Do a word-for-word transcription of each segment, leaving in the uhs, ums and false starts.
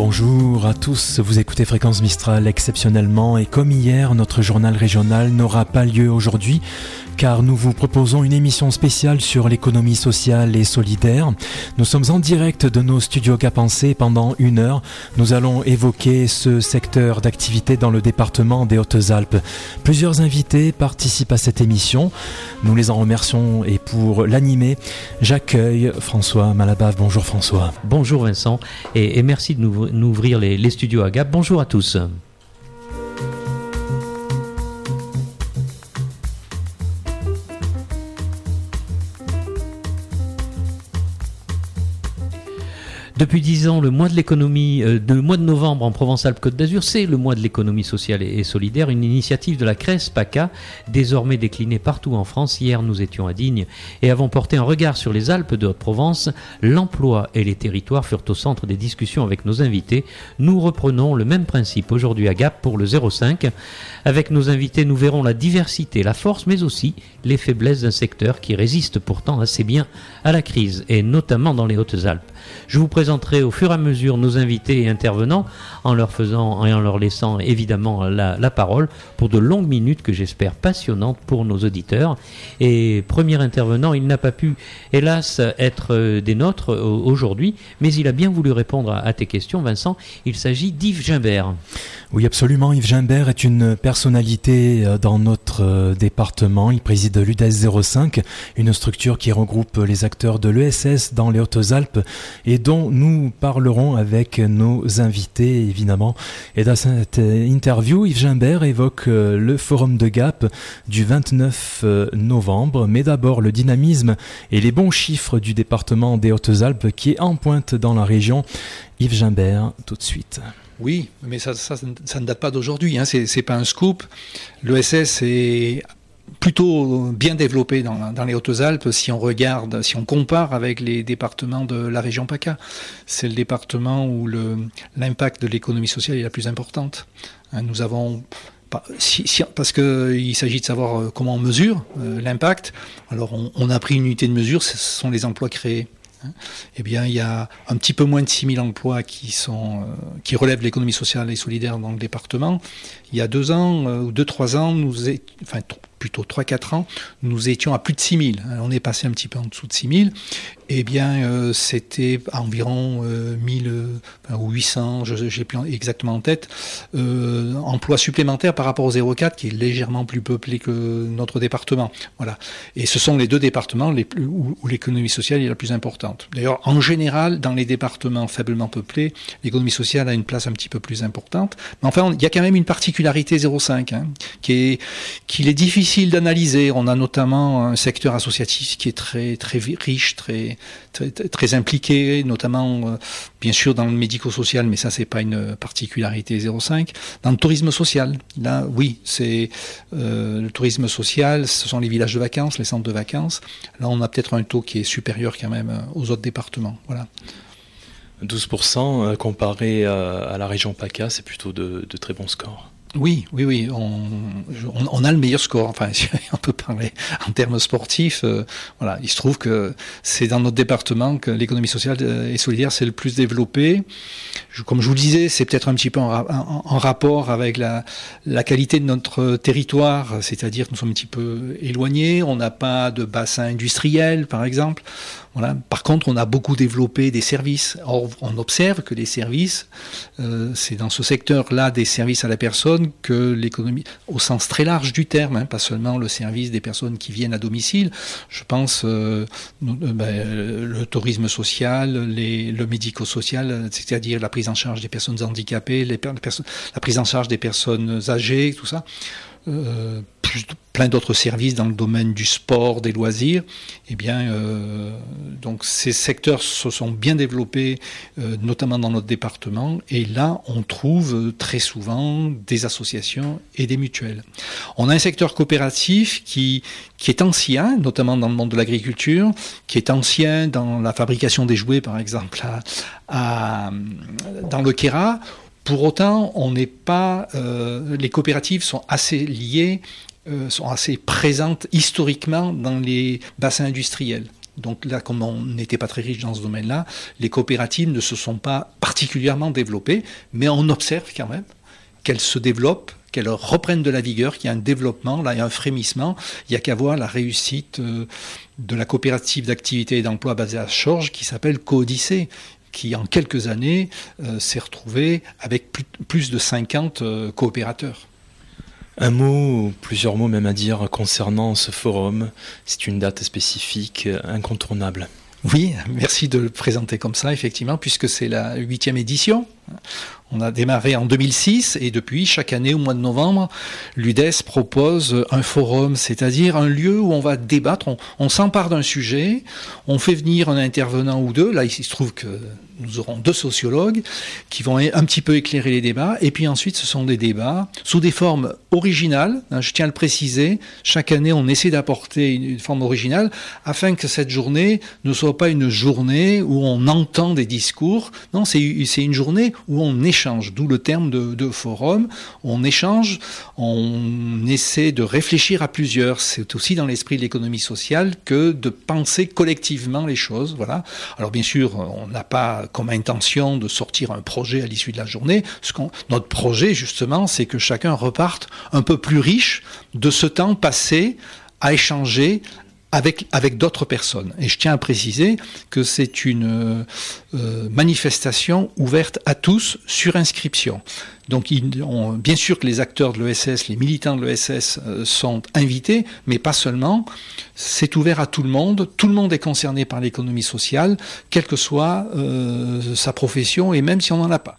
Bonjour à tous, vous écoutez Fréquence Mistral exceptionnellement et comme hier, notre journal régional n'aura pas lieu aujourd'hui car nous vous proposons une émission spéciale sur l'économie sociale et solidaire. Nous sommes en direct de nos studios Gap-Pensée pendant une heure. Nous allons évoquer ce secteur d'activité dans le département des Hautes-Alpes. Plusieurs invités participent à cette émission. Nous les en remercions et pour l'animer, j'accueille François Malabave. Bonjour François. Bonjour Vincent et, et merci de nous, nous ouvrir les, les studios à Gap. Bonjour à tous. Depuis dix ans, le mois de l'économie, euh, le mois de novembre en Provence-Alpes-Côte d'Azur, c'est le mois de l'économie sociale et, et solidaire, une initiative de la C R E S PACA, désormais déclinée partout en France. Hier, nous étions à Digne et avons porté un regard sur les Alpes de Haute-Provence. L'emploi et les territoires furent au centre des discussions avec nos invités. Nous reprenons le même principe aujourd'hui à Gap pour le zéro cinq. Avec nos invités, nous verrons la diversité, la force, mais aussi les faiblesses d'un secteur qui résiste pourtant assez bien à la crise, et notamment dans les Hautes-Alpes. Je vous présenterai au fur et à mesure nos invités et intervenants en leur faisant et en leur laissant évidemment la, la parole pour de longues minutes que j'espère passionnantes pour nos auditeurs. Et premier intervenant, il n'a pas pu hélas être des nôtres aujourd'hui, mais il a bien voulu répondre à, à tes questions, Vincent. Il s'agit d'Yves Gimbert. Oui, absolument. Yves Gimbert est une personnalité dans notre département. Il préside l'U D E S zéro cinq, une structure qui regroupe les acteurs de l'E S S dans les Hautes-Alpes et dont nous parlerons avec nos invités, évidemment. Et dans cette interview, Yves Gimbert évoque le forum de Gap du vingt-neuf novembre, mais d'abord le dynamisme et les bons chiffres du département des Hautes-Alpes qui est en pointe dans la région. Yves Gimbert, tout de suite. Oui, mais ça, ça, ça ne date pas d'aujourd'hui, hein. C'est, c'est pas un scoop. L'E S S est plutôt bien développé dans, dans les Hautes-Alpes si on regarde, si on compare avec les départements de la région PACA. C'est le département où le, l'impact de l'économie sociale est la plus importante. Hein, nous avons... Si, si, parce qu'il s'agit de savoir comment on mesure euh, l'impact. Alors on, on a pris une unité de mesure, ce sont les emplois créés. Eh bien, il y a un petit peu moins de six mille emplois qui, sont, euh, qui relèvent de l'économie sociale et solidaire dans le département. Il y a deux ans, euh, ou deux, trois ans, nous est, enfin t- plutôt trois, quatre ans, nous étions à plus de six mille. On est passé un petit peu en dessous de six mille. Eh bien, euh, c'était à environ euh, mille euh, ou huit cents, je n'ai plus exactement en tête, euh, emplois supplémentaires par rapport au zéro quatre, qui est légèrement plus peuplé que notre département. Voilà. Et ce sont les deux départements les plus, où, où l'économie sociale est la plus importante. D'ailleurs, en général, dans les départements faiblement peuplés, l'économie sociale a une place un petit peu plus importante. Mais enfin, il y a quand même une particularité zéro cinq, hein, qui est, qu'il est difficile d'analyser. On a notamment un secteur associatif qui est très, très riche, très, très, très impliqué, notamment, euh, bien sûr, dans le médico-social, mais ça, c'est pas une particularité zéro cinq. Dans le tourisme social, là, oui, c'est euh, le tourisme social, ce sont les villages de vacances, les centres de vacances. Là, on a peut-être un taux qui est supérieur quand même aux autres départements. Voilà. douze pour cent comparé à la région PACA, c'est plutôt de, de très bons scores. Oui, oui, oui, on, on, on a le meilleur score. Enfin, si on peut parler en termes sportifs. Euh, voilà, il se trouve que c'est dans notre département que l'économie sociale et solidaire c'est le plus développé. Je, comme je vous le disais, c'est peut-être un petit peu en, en, en rapport avec la, la qualité de notre territoire, c'est-à-dire que nous sommes un petit peu éloignés. On n'a pas de bassin industriel, par exemple. Voilà. Par contre, on a beaucoup développé des services. Or, on observe que les services, euh, c'est dans ce secteur-là des services à la personne que l'économie, au sens très large du terme, hein, pas seulement le service des personnes qui viennent à domicile. Je pense euh, ben, le tourisme social, les, le médico-social, c'est-à-dire la prise en charge des personnes handicapées, les, les personnes, la prise en charge des personnes âgées, tout ça. Euh, plus, plein d'autres services dans le domaine du sport, des loisirs. Eh bien, euh, donc ces secteurs se sont bien développés, euh, notamment dans notre département. Et là, on trouve très souvent des associations et des mutuelles. On a un secteur coopératif qui qui est ancien, notamment dans le monde de l'agriculture, qui est ancien dans la fabrication des jouets, par exemple, à, à, dans le Kéra. Pour autant, on n'est pas. Euh, les coopératives sont assez liées, euh, sont assez présentes historiquement dans les bassins industriels. Donc là, comme on n'était pas très riche dans ce domaine-là, les coopératives ne se sont pas particulièrement développées, mais on observe quand même qu'elles se développent, qu'elles reprennent de la vigueur, qu'il y a un développement, là il y a un frémissement. Il n'y a qu'à voir la réussite euh, de la coopérative d'activité et d'emploi basée à Chorges qui s'appelle Coodicée, qui en quelques années euh, s'est retrouvée avec plus, plus de cinquante euh, coopérateurs. Un mot, ou plusieurs mots même à dire concernant ce forum. C'est une date spécifique, incontournable. Oui, merci de le présenter comme ça, effectivement, puisque c'est la huitième édition. On a démarré en deux mille six et depuis, chaque année, au mois de novembre, l'U D E S propose un forum, c'est-à-dire un lieu où on va débattre, on, on s'empare d'un sujet, on fait venir un intervenant ou deux. Là, il se trouve que nous aurons deux sociologues qui vont un petit peu éclairer les débats. Et puis ensuite, ce sont des débats sous des formes originales. Je tiens à le préciser, chaque année, on essaie d'apporter une forme originale afin que cette journée ne soit pas une journée où on entend des discours. Non, c'est, c'est une journée où on échange, d'où le terme de, de forum. On échange, on essaie de réfléchir à plusieurs. C'est aussi dans l'esprit de l'économie sociale que de penser collectivement les choses. Voilà. Alors bien sûr, on n'a pas comme intention de sortir un projet à l'issue de la journée. Ce qu'on, notre projet, justement, c'est que chacun reparte un peu plus riche de ce temps passé à échanger avec, avec d'autres personnes. Et je tiens à préciser que c'est une euh, manifestation ouverte à tous sur inscription. Donc ils ont, bien sûr que les acteurs de l'E S S, les militants de l'E S S euh, sont invités, mais pas seulement. C'est ouvert à tout le monde. Tout le monde est concerné par l'économie sociale, quelle que soit euh, sa profession et même si on n'en a pas.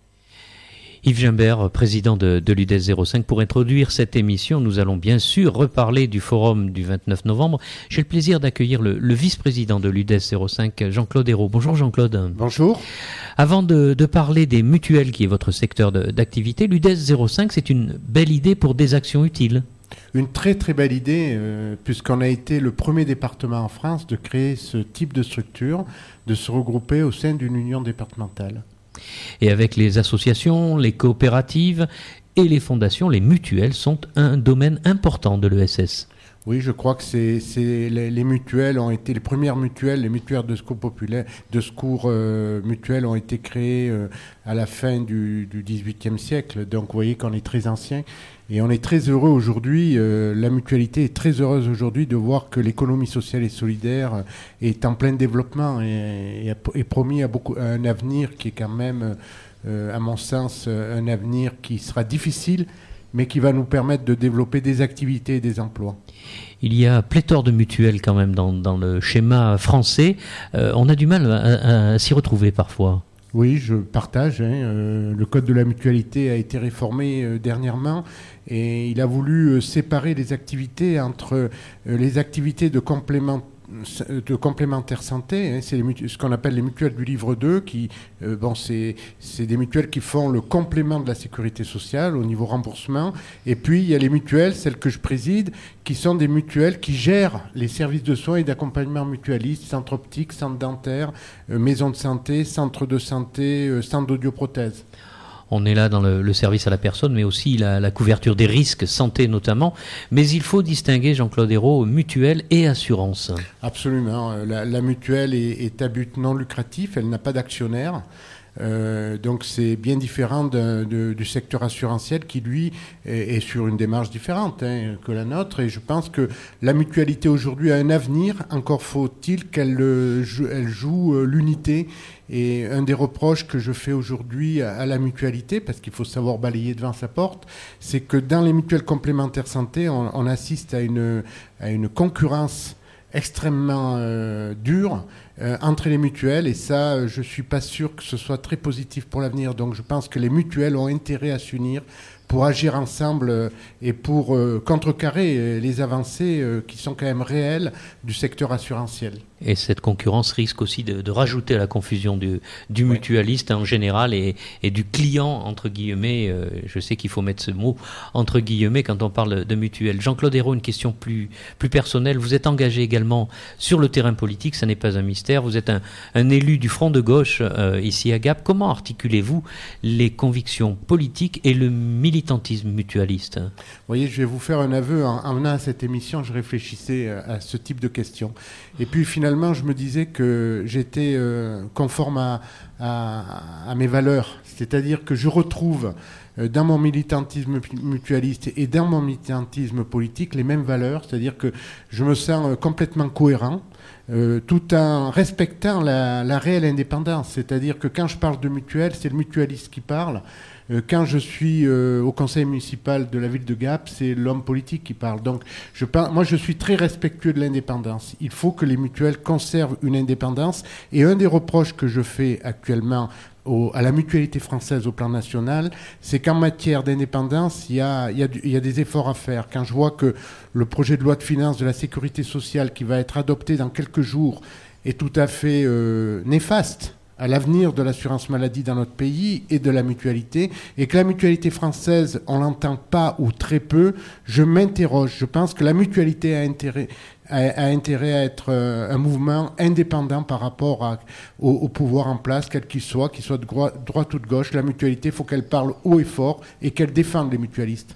Yves Gimbert, président de, de l'U D E S zéro cinq. Pour introduire cette émission, nous allons bien sûr reparler du forum du vingt-neuf novembre. J'ai le plaisir d'accueillir le, le vice-président de l'U D E S zéro cinq, Jean-Claude Hérault. Bonjour Jean-Claude. Bonjour. Avant de, de parler des mutuelles, qui est votre secteur de, d'activité, l'U D E S zéro cinq, c'est une belle idée pour des actions utiles. Une très très belle idée, euh, puisqu'on a été le premier département en France de créer ce type de structure, de se regrouper au sein d'une union départementale. Et avec les associations, les coopératives et les fondations, les mutuelles sont un domaine important de l'E S S. Oui, je crois que c'est, c'est les, les mutuelles ont été les premières mutuelles, les mutuelles de secours populaire, de secours euh, mutuelles ont été créées euh, à la fin du, du dix-huitième siècle. Donc, vous voyez qu'on est très ancien et on est très heureux aujourd'hui. Euh, la mutualité est très heureuse aujourd'hui de voir que l'économie sociale et solidaire est en plein développement et, et, et promis à beaucoup à un avenir qui est quand même, euh, à mon sens, un avenir qui sera difficile, mais qui va nous permettre de développer des activités et des emplois. Il y a pléthore de mutuelles quand même dans, dans le schéma français. Euh, on a du mal à, à, à s'y retrouver parfois. Oui, je partage. Hein, euh, le code de la mutualité a été réformé euh, dernièrement et il a voulu euh, séparer les activités entre euh, les activités de complément de complémentaire santé, hein, c'est les mutu- ce qu'on appelle les mutuelles du livre deux, qui, euh, bon, c'est, c'est des mutuelles qui font le complément de la sécurité sociale au niveau remboursement. Et puis, il y a les mutuelles, celles que je préside, qui sont des mutuelles qui gèrent les services de soins et d'accompagnement mutualistes, centres optiques, centres dentaires, euh, maisons de santé, centres de santé, euh, centres d'audioprothèse. On est là dans le, le service à la personne, mais aussi la, la couverture des risques, santé notamment. Mais il faut distinguer, Jean-Claude Hérault, mutuelle et assurance. Absolument. La, la mutuelle est, est à but non lucratif, elle n'a pas d'actionnaire. Euh, donc c'est bien différent de, de, du secteur assurantiel qui, lui, est, est sur une démarche différente hein, que la nôtre. Et je pense que la mutualité aujourd'hui a un avenir. Encore faut-il qu'elle euh, joue, elle joue euh, l'unité. Et un des reproches que je fais aujourd'hui à, à la mutualité, parce qu'il faut savoir balayer devant sa porte, c'est que dans les mutuelles complémentaires santé, on, on assiste à une, à une concurrence extrêmement euh, dure euh, entre les mutuelles, et ça, euh, je ne suis pas sûr que ce soit très positif pour l'avenir. Donc je pense que les mutuelles ont intérêt à s'unir pour agir ensemble euh, et pour euh, contrecarrer euh, les avancées euh, qui sont quand même réelles du secteur assurantiel. Et cette concurrence risque aussi de, de rajouter à la confusion du, du oui. mutualiste en général et, et du client, entre guillemets. Euh, je sais qu'il faut mettre ce mot entre guillemets quand on parle de mutuelle. Jean-Claude Hérault, une question plus, plus personnelle. Vous êtes engagé également sur le terrain politique, ça n'est pas un mystère. Vous êtes un, un élu du Front de gauche euh, ici à Gap. Comment articulez-vous les convictions politiques et le militantisme militantisme mutualiste? Vous voyez, je vais vous faire un aveu. En, en venant à cette émission, je réfléchissais à ce type de questions. Et puis finalement, je me disais que j'étais euh, conforme à, à, à mes valeurs. C'est-à-dire que je retrouve euh, dans mon militantisme mutualiste et dans mon militantisme politique les mêmes valeurs. C'est-à-dire que je me sens euh, complètement cohérent. Euh, tout en respectant la, la réelle indépendance. C'est-à-dire que quand je parle de mutuelle, c'est le mutualiste qui parle. Euh, quand je suis euh, au conseil municipal de la ville de Gap, c'est l'homme politique qui parle. Donc, je parle, moi, je suis très respectueux de l'indépendance. Il faut que les mutuelles conservent une indépendance. Et un des reproches que je fais actuellement Au, à la mutualité française au plan national, c'est qu'en matière d'indépendance, il y a, il y a du, il y a des efforts à faire. Quand je vois que le projet de loi de finances de la sécurité sociale qui va être adopté dans quelques jours est tout à fait euh, néfaste à l'avenir de l'assurance maladie dans notre pays et de la mutualité, et que la mutualité française, on l'entend pas ou très peu, je m'interroge. Je pense que la mutualité a intérêt a intérêt à être un mouvement indépendant par rapport à, au, au pouvoir en place, quel qu'il soit, qu'il soit de droite ou de gauche. La mutualité, il faut qu'elle parle haut et fort et qu'elle défende les mutualistes.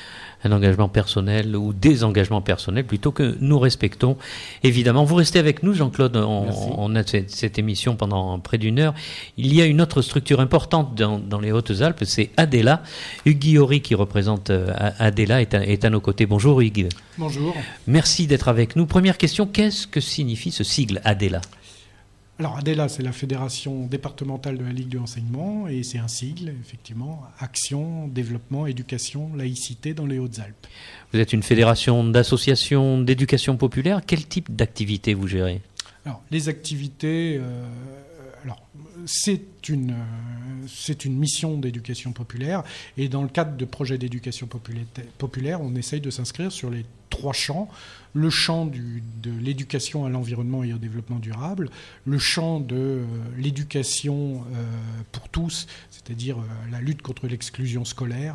Un engagement personnel ou des engagements personnels plutôt que nous respectons. Évidemment, vous restez avec nous, Jean-Claude. On, on a cette, cette émission pendant près d'une heure. Il y a une autre structure importante dans, dans les Hautes-Alpes, c'est ADELA. Hugues Guillory, qui représente ADELA, est à, est à nos côtés. Bonjour Hugues. Bonjour. Merci d'être avec nous. Première question, qu'est-ce que signifie ce sigle ADELA ? Alors ADELA, c'est la Fédération départementale de la Ligue de l'enseignement et c'est un sigle, effectivement, Action, Développement, Éducation, Laïcité dans les Hautes-Alpes. Vous êtes une fédération d'associations d'éducation populaire. Quel type d'activité vous gérez ? Alors, les activités... Euh, alors, c'est une, c'est une mission d'éducation populaire et dans le cadre de projets d'éducation populaire, on essaye de s'inscrire sur les trois champs. Le champ du, de l'éducation à l'environnement et au développement durable, le champ de euh, l'éducation euh, pour tous, c'est-à-dire euh, la lutte contre l'exclusion scolaire,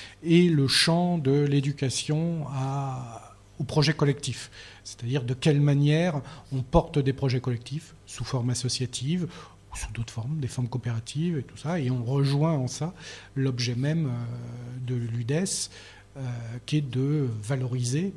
et le champ de l'éducation à, au projet collectif, c'est-à-dire de quelle manière on porte des projets collectifs sous forme associative, ou sous d'autres formes, des formes coopératives et tout ça, et on rejoint en ça l'objet même euh, de l'U D E S, euh, qui est de valoriser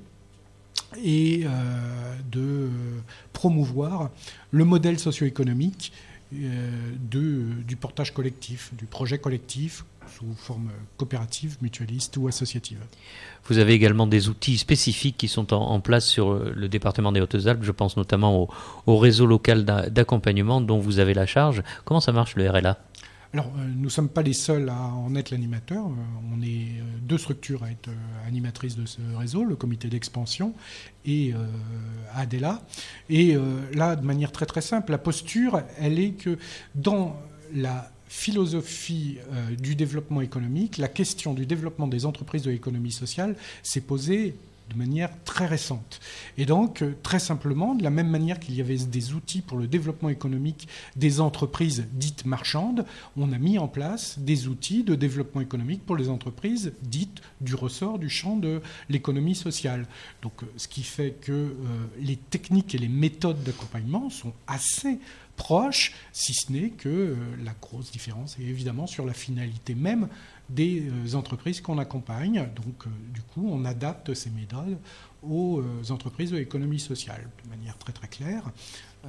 et euh, de promouvoir le modèle socio-économique euh, de, du portage collectif, du projet collectif sous forme coopérative, mutualiste ou associative. Vous avez également des outils spécifiques qui sont en, en place sur le département des Hautes-Alpes. Je pense notamment au, au réseau local d'accompagnement dont vous avez la charge. Comment ça marche le R L A ? Alors, euh, nous ne sommes pas les seuls à en être l'animateur. Euh, on est euh, deux structures à être euh, animatrices de ce réseau, le comité d'expansion et euh, ADELA. Et euh, là, de manière très très simple, la posture, elle est que dans la philosophie euh, du développement économique, la question du développement des entreprises de l'économie sociale s'est posée de manière très récente. Et donc, très simplement, de la même manière qu'il y avait des outils pour le développement économique des entreprises dites marchandes, on a mis en place des outils de développement économique pour les entreprises dites du ressort du champ de l'économie sociale. Donc, ce qui fait que euh, les techniques et les méthodes d'accompagnement sont assez proches, si ce n'est que euh, la grosse différence est évidemment sur la finalité même des euh, entreprises qu'on accompagne. Donc, euh, du coup, on adapte ces méthodes aux euh, entreprises de l'économie sociale de manière très très claire. Euh,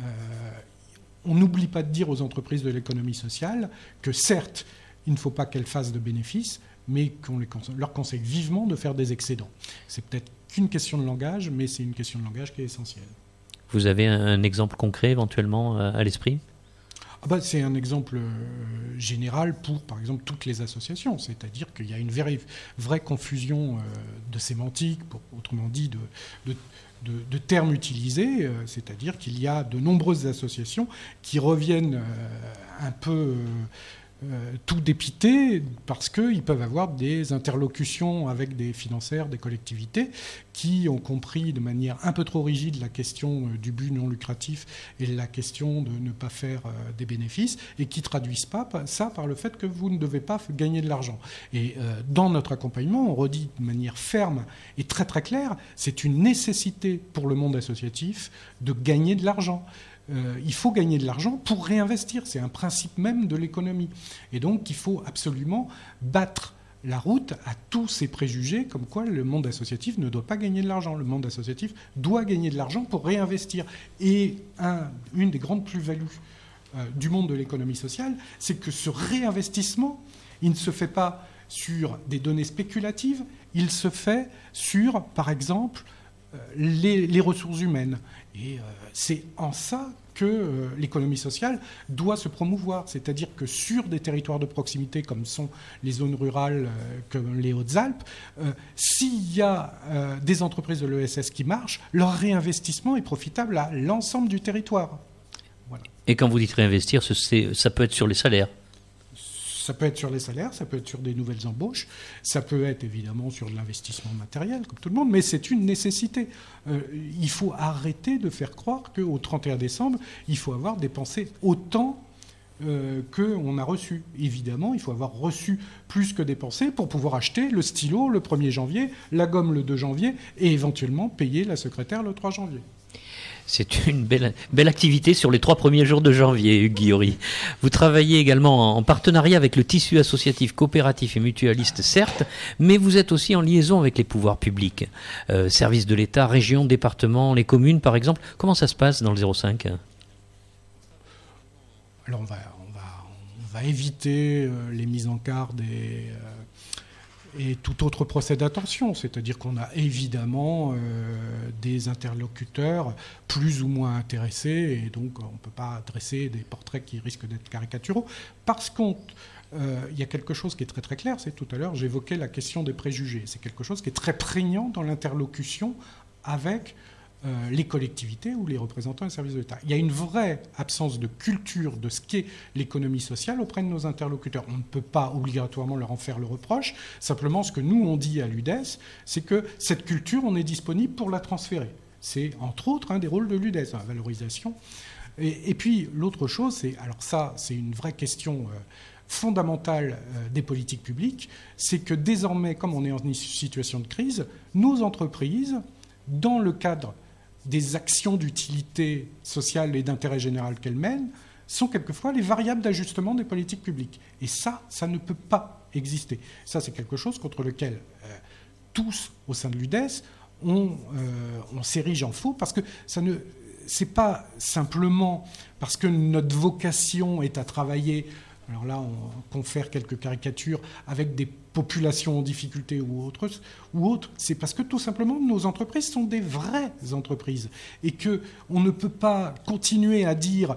on n'oublie pas de dire aux entreprises de l'économie sociale que certes, il ne faut pas qu'elles fassent de bénéfices, mais qu'on les conseille, leur conseille vivement de faire des excédents. C'est peut-être qu'une question de langage, mais c'est une question de langage qui est essentielle. Vous avez un, un exemple concret éventuellement à, à l'esprit ? Ah bah, c'est un exemple euh, général pour, par exemple, toutes les associations. C'est-à-dire qu'il y a une vraie, vraie confusion euh, de sémantique, pour, autrement dit, de, de, de, de termes utilisés. Euh, c'est-à-dire qu'il y a de nombreuses associations qui reviennent euh, un peu... Euh, Euh, tout dépité parce qu'ils peuvent avoir des interlocutions avec des financières, des collectivités qui ont compris de manière un peu trop rigide la question euh, du but non lucratif et la question de ne pas faire euh, des bénéfices et qui traduisent pas ça par le fait que vous ne devez pas gagner de l'argent. Et euh, dans notre accompagnement, on redit de manière ferme et très très claire, c'est une nécessité pour le monde associatif de gagner de l'argent. Euh, il faut gagner de l'argent pour réinvestir. C'est un principe même de l'économie. Et donc, il faut absolument battre la route à tous ces préjugés comme quoi le monde associatif ne doit pas gagner de l'argent. Le monde associatif doit gagner de l'argent pour réinvestir. Et un, une des grandes plus-values euh, du monde de l'économie sociale, c'est que ce réinvestissement, il ne se fait pas sur des données spéculatives, il se fait sur, par exemple, euh, les, les ressources humaines. Et euh, c'est en ça que euh, l'économie sociale doit se promouvoir. C'est-à-dire que sur des territoires de proximité comme sont les zones rurales, euh, comme les Hautes-Alpes, euh, s'il y a euh, des entreprises de l'E S S qui marchent, leur réinvestissement est profitable à l'ensemble du territoire. Voilà. Et quand vous dites réinvestir, c'est, ça peut être sur les salaires. Ça peut être sur les salaires, ça peut être sur des nouvelles embauches, ça peut être évidemment sur de l'investissement matériel, comme tout le monde, mais c'est une nécessité. Euh, il faut arrêter de faire croire qu'au trente et un décembre, il faut avoir dépensé autant euh, qu'on a reçu. Évidemment, il faut avoir reçu plus que dépensé pour pouvoir acheter le stylo le premier janvier, la gomme le deux janvier et éventuellement payer la secrétaire le trois janvier. C'est une belle, belle activité sur les trois premiers jours de janvier, Hugues Guillory. Vous travaillez également en partenariat avec le tissu associatif, coopératif et mutualiste, certes, mais vous êtes aussi en liaison avec les pouvoirs publics. Euh, services de l'État, régions, départements, les communes, par exemple. Comment ça se passe dans le zéro cinq ? Alors on va, on va, on va éviter euh, les mises en garde et... Euh, et tout autre procès d'attention, c'est-à-dire qu'on a évidemment euh, des interlocuteurs plus ou moins intéressés, et donc on ne peut pas dresser des portraits qui risquent d'être caricaturaux. Par contre, euh, il y a quelque chose qui est très très clair, c'est tout à l'heure j'évoquais la question des préjugés. C'est quelque chose qui est très prégnant dans l'interlocution avec Euh, les collectivités ou les représentants des services de l'État. Il y a une vraie absence de culture de ce qu'est l'économie sociale auprès de nos interlocuteurs. On ne peut pas obligatoirement leur en faire le reproche. Simplement, ce que nous, on dit à l'U D E S, c'est que cette culture, on est disponible pour la transférer. C'est, entre autres, un des rôles de l'U D E S, la valorisation. Et, et puis, l'autre chose, c'est... Alors ça, c'est une vraie question... Euh, fondamentale euh, des politiques publiques, c'est que désormais, comme on est en situation de crise, nos entreprises, dans le cadre des actions d'utilité sociale et d'intérêt général qu'elles mènent, sont quelquefois les variables d'ajustement des politiques publiques. Et ça, ça ne peut pas exister. Ça, c'est quelque chose contre lequel euh, tous, au sein de l'U D E S, on, euh, on s'érige en faux, parce que ça ne, c'est pas simplement parce que notre vocation est à travailler... Alors là, on confère quelques caricatures avec des populations en difficulté ou autres, ou autres. C'est parce que tout simplement nos entreprises sont des vraies entreprises et qu'on ne peut pas continuer à dire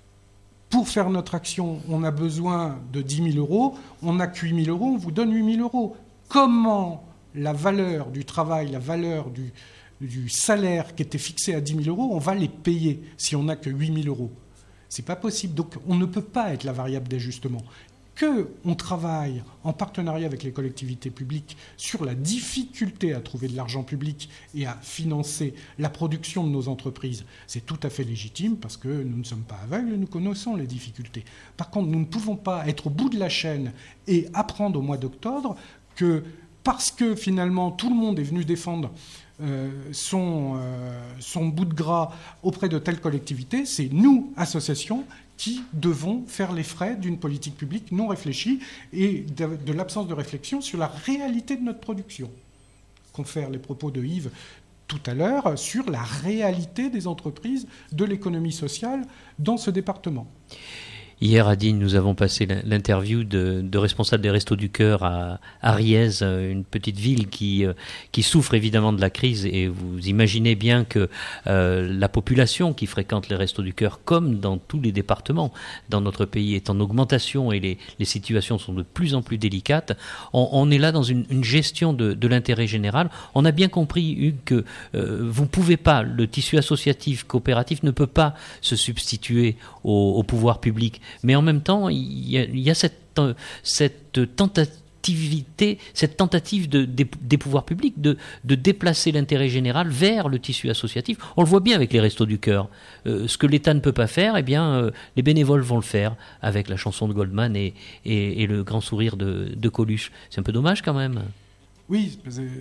pour faire notre action, on a besoin de dix mille euros, on n'a que huit mille euros, on vous donne huit mille euros. Comment la valeur du travail, la valeur du, du salaire qui était fixé à dix mille euros, on va les payer si on n'a que huit mille euros ? C'est pas possible. Donc, on ne peut pas être la variable d'ajustement. Qu'on travaille en partenariat avec les collectivités publiques sur la difficulté à trouver de l'argent public et à financer la production de nos entreprises, c'est tout à fait légitime parce que nous ne sommes pas aveugles et nous connaissons les difficultés. Par contre, nous ne pouvons pas être au bout de la chaîne et apprendre au mois d'octobre que parce que finalement tout le monde est venu défendre Euh, son, euh, son bout de gras auprès de telle collectivité, c'est nous, associations, qui devons faire les frais d'une politique publique non réfléchie et de, de l'absence de réflexion sur la réalité de notre production. Confère les propos de Yves tout à l'heure sur la réalité des entreprises de l'économie sociale dans ce département. Hier à Digne, nous avons passé l'interview de, de responsables des Restos du Cœur à, à Riez, une petite ville qui, qui souffre évidemment de la crise. Et vous imaginez bien que euh, la population qui fréquente les Restos du Cœur, comme dans tous les départements dans notre pays, est en augmentation et les, les situations sont de plus en plus délicates. On, on est là dans une, une gestion de, de l'intérêt général. On a bien compris, Hugues, que euh, vous ne pouvez pas, le tissu associatif, coopératif ne peut pas se substituer au, au pouvoir public. Mais en même temps, il y a, il y a cette, cette tentativité, cette tentative de, des, des pouvoirs publics de, de déplacer l'intérêt général vers le tissu associatif. On le voit bien avec les Restos du Cœur. Euh, ce que l'État ne peut pas faire, eh bien, euh, les bénévoles vont le faire avec la chanson de Goldman et, et, et le grand sourire de, de Coluche. C'est un peu dommage quand même. Oui,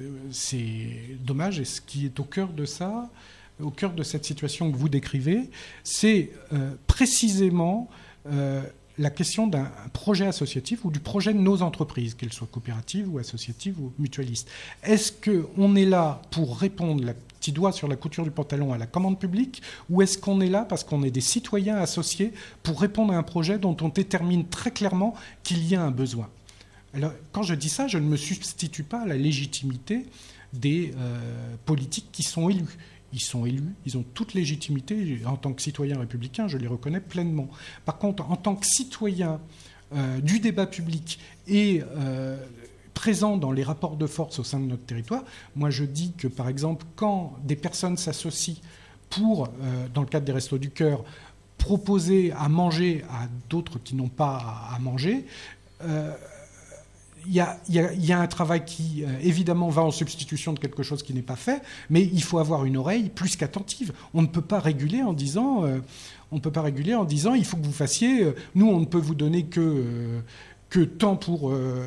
c'est dommage. Et ce qui est au cœur de ça, au cœur de cette situation que vous décrivez, c'est euh, précisément... Euh, la question d'un projet associatif ou du projet de nos entreprises, qu'elles soient coopératives ou associatives ou mutualistes. Est-ce qu'on est là pour répondre la petit doigt sur la couture du pantalon à la commande publique, ou est-ce qu'on est là parce qu'on est des citoyens associés pour répondre à un projet dont on détermine très clairement qu'il y a un besoin? Alors, quand je dis ça, je ne me substitue pas à la légitimité des euh, politiques qui sont élus. Ils sont élus, ils ont toute légitimité. En tant que citoyen républicain, je les reconnais pleinement. Par contre, en tant que citoyen euh, du débat public et euh, présent dans les rapports de force au sein de notre territoire, moi je dis que, par exemple, quand des personnes s'associent pour, euh, dans le cadre des Restos du Cœur, proposer à manger à d'autres qui n'ont pas à, à manger, euh, Il y, a, il, y a, il y a un travail qui, euh, évidemment, va en substitution de quelque chose qui n'est pas fait, mais il faut avoir une oreille plus qu'attentive. On ne peut pas réguler en disant, euh, on ne peut pas réguler en disant, il faut que vous fassiez. Euh, nous, on ne peut vous donner que euh, que tant pour, euh,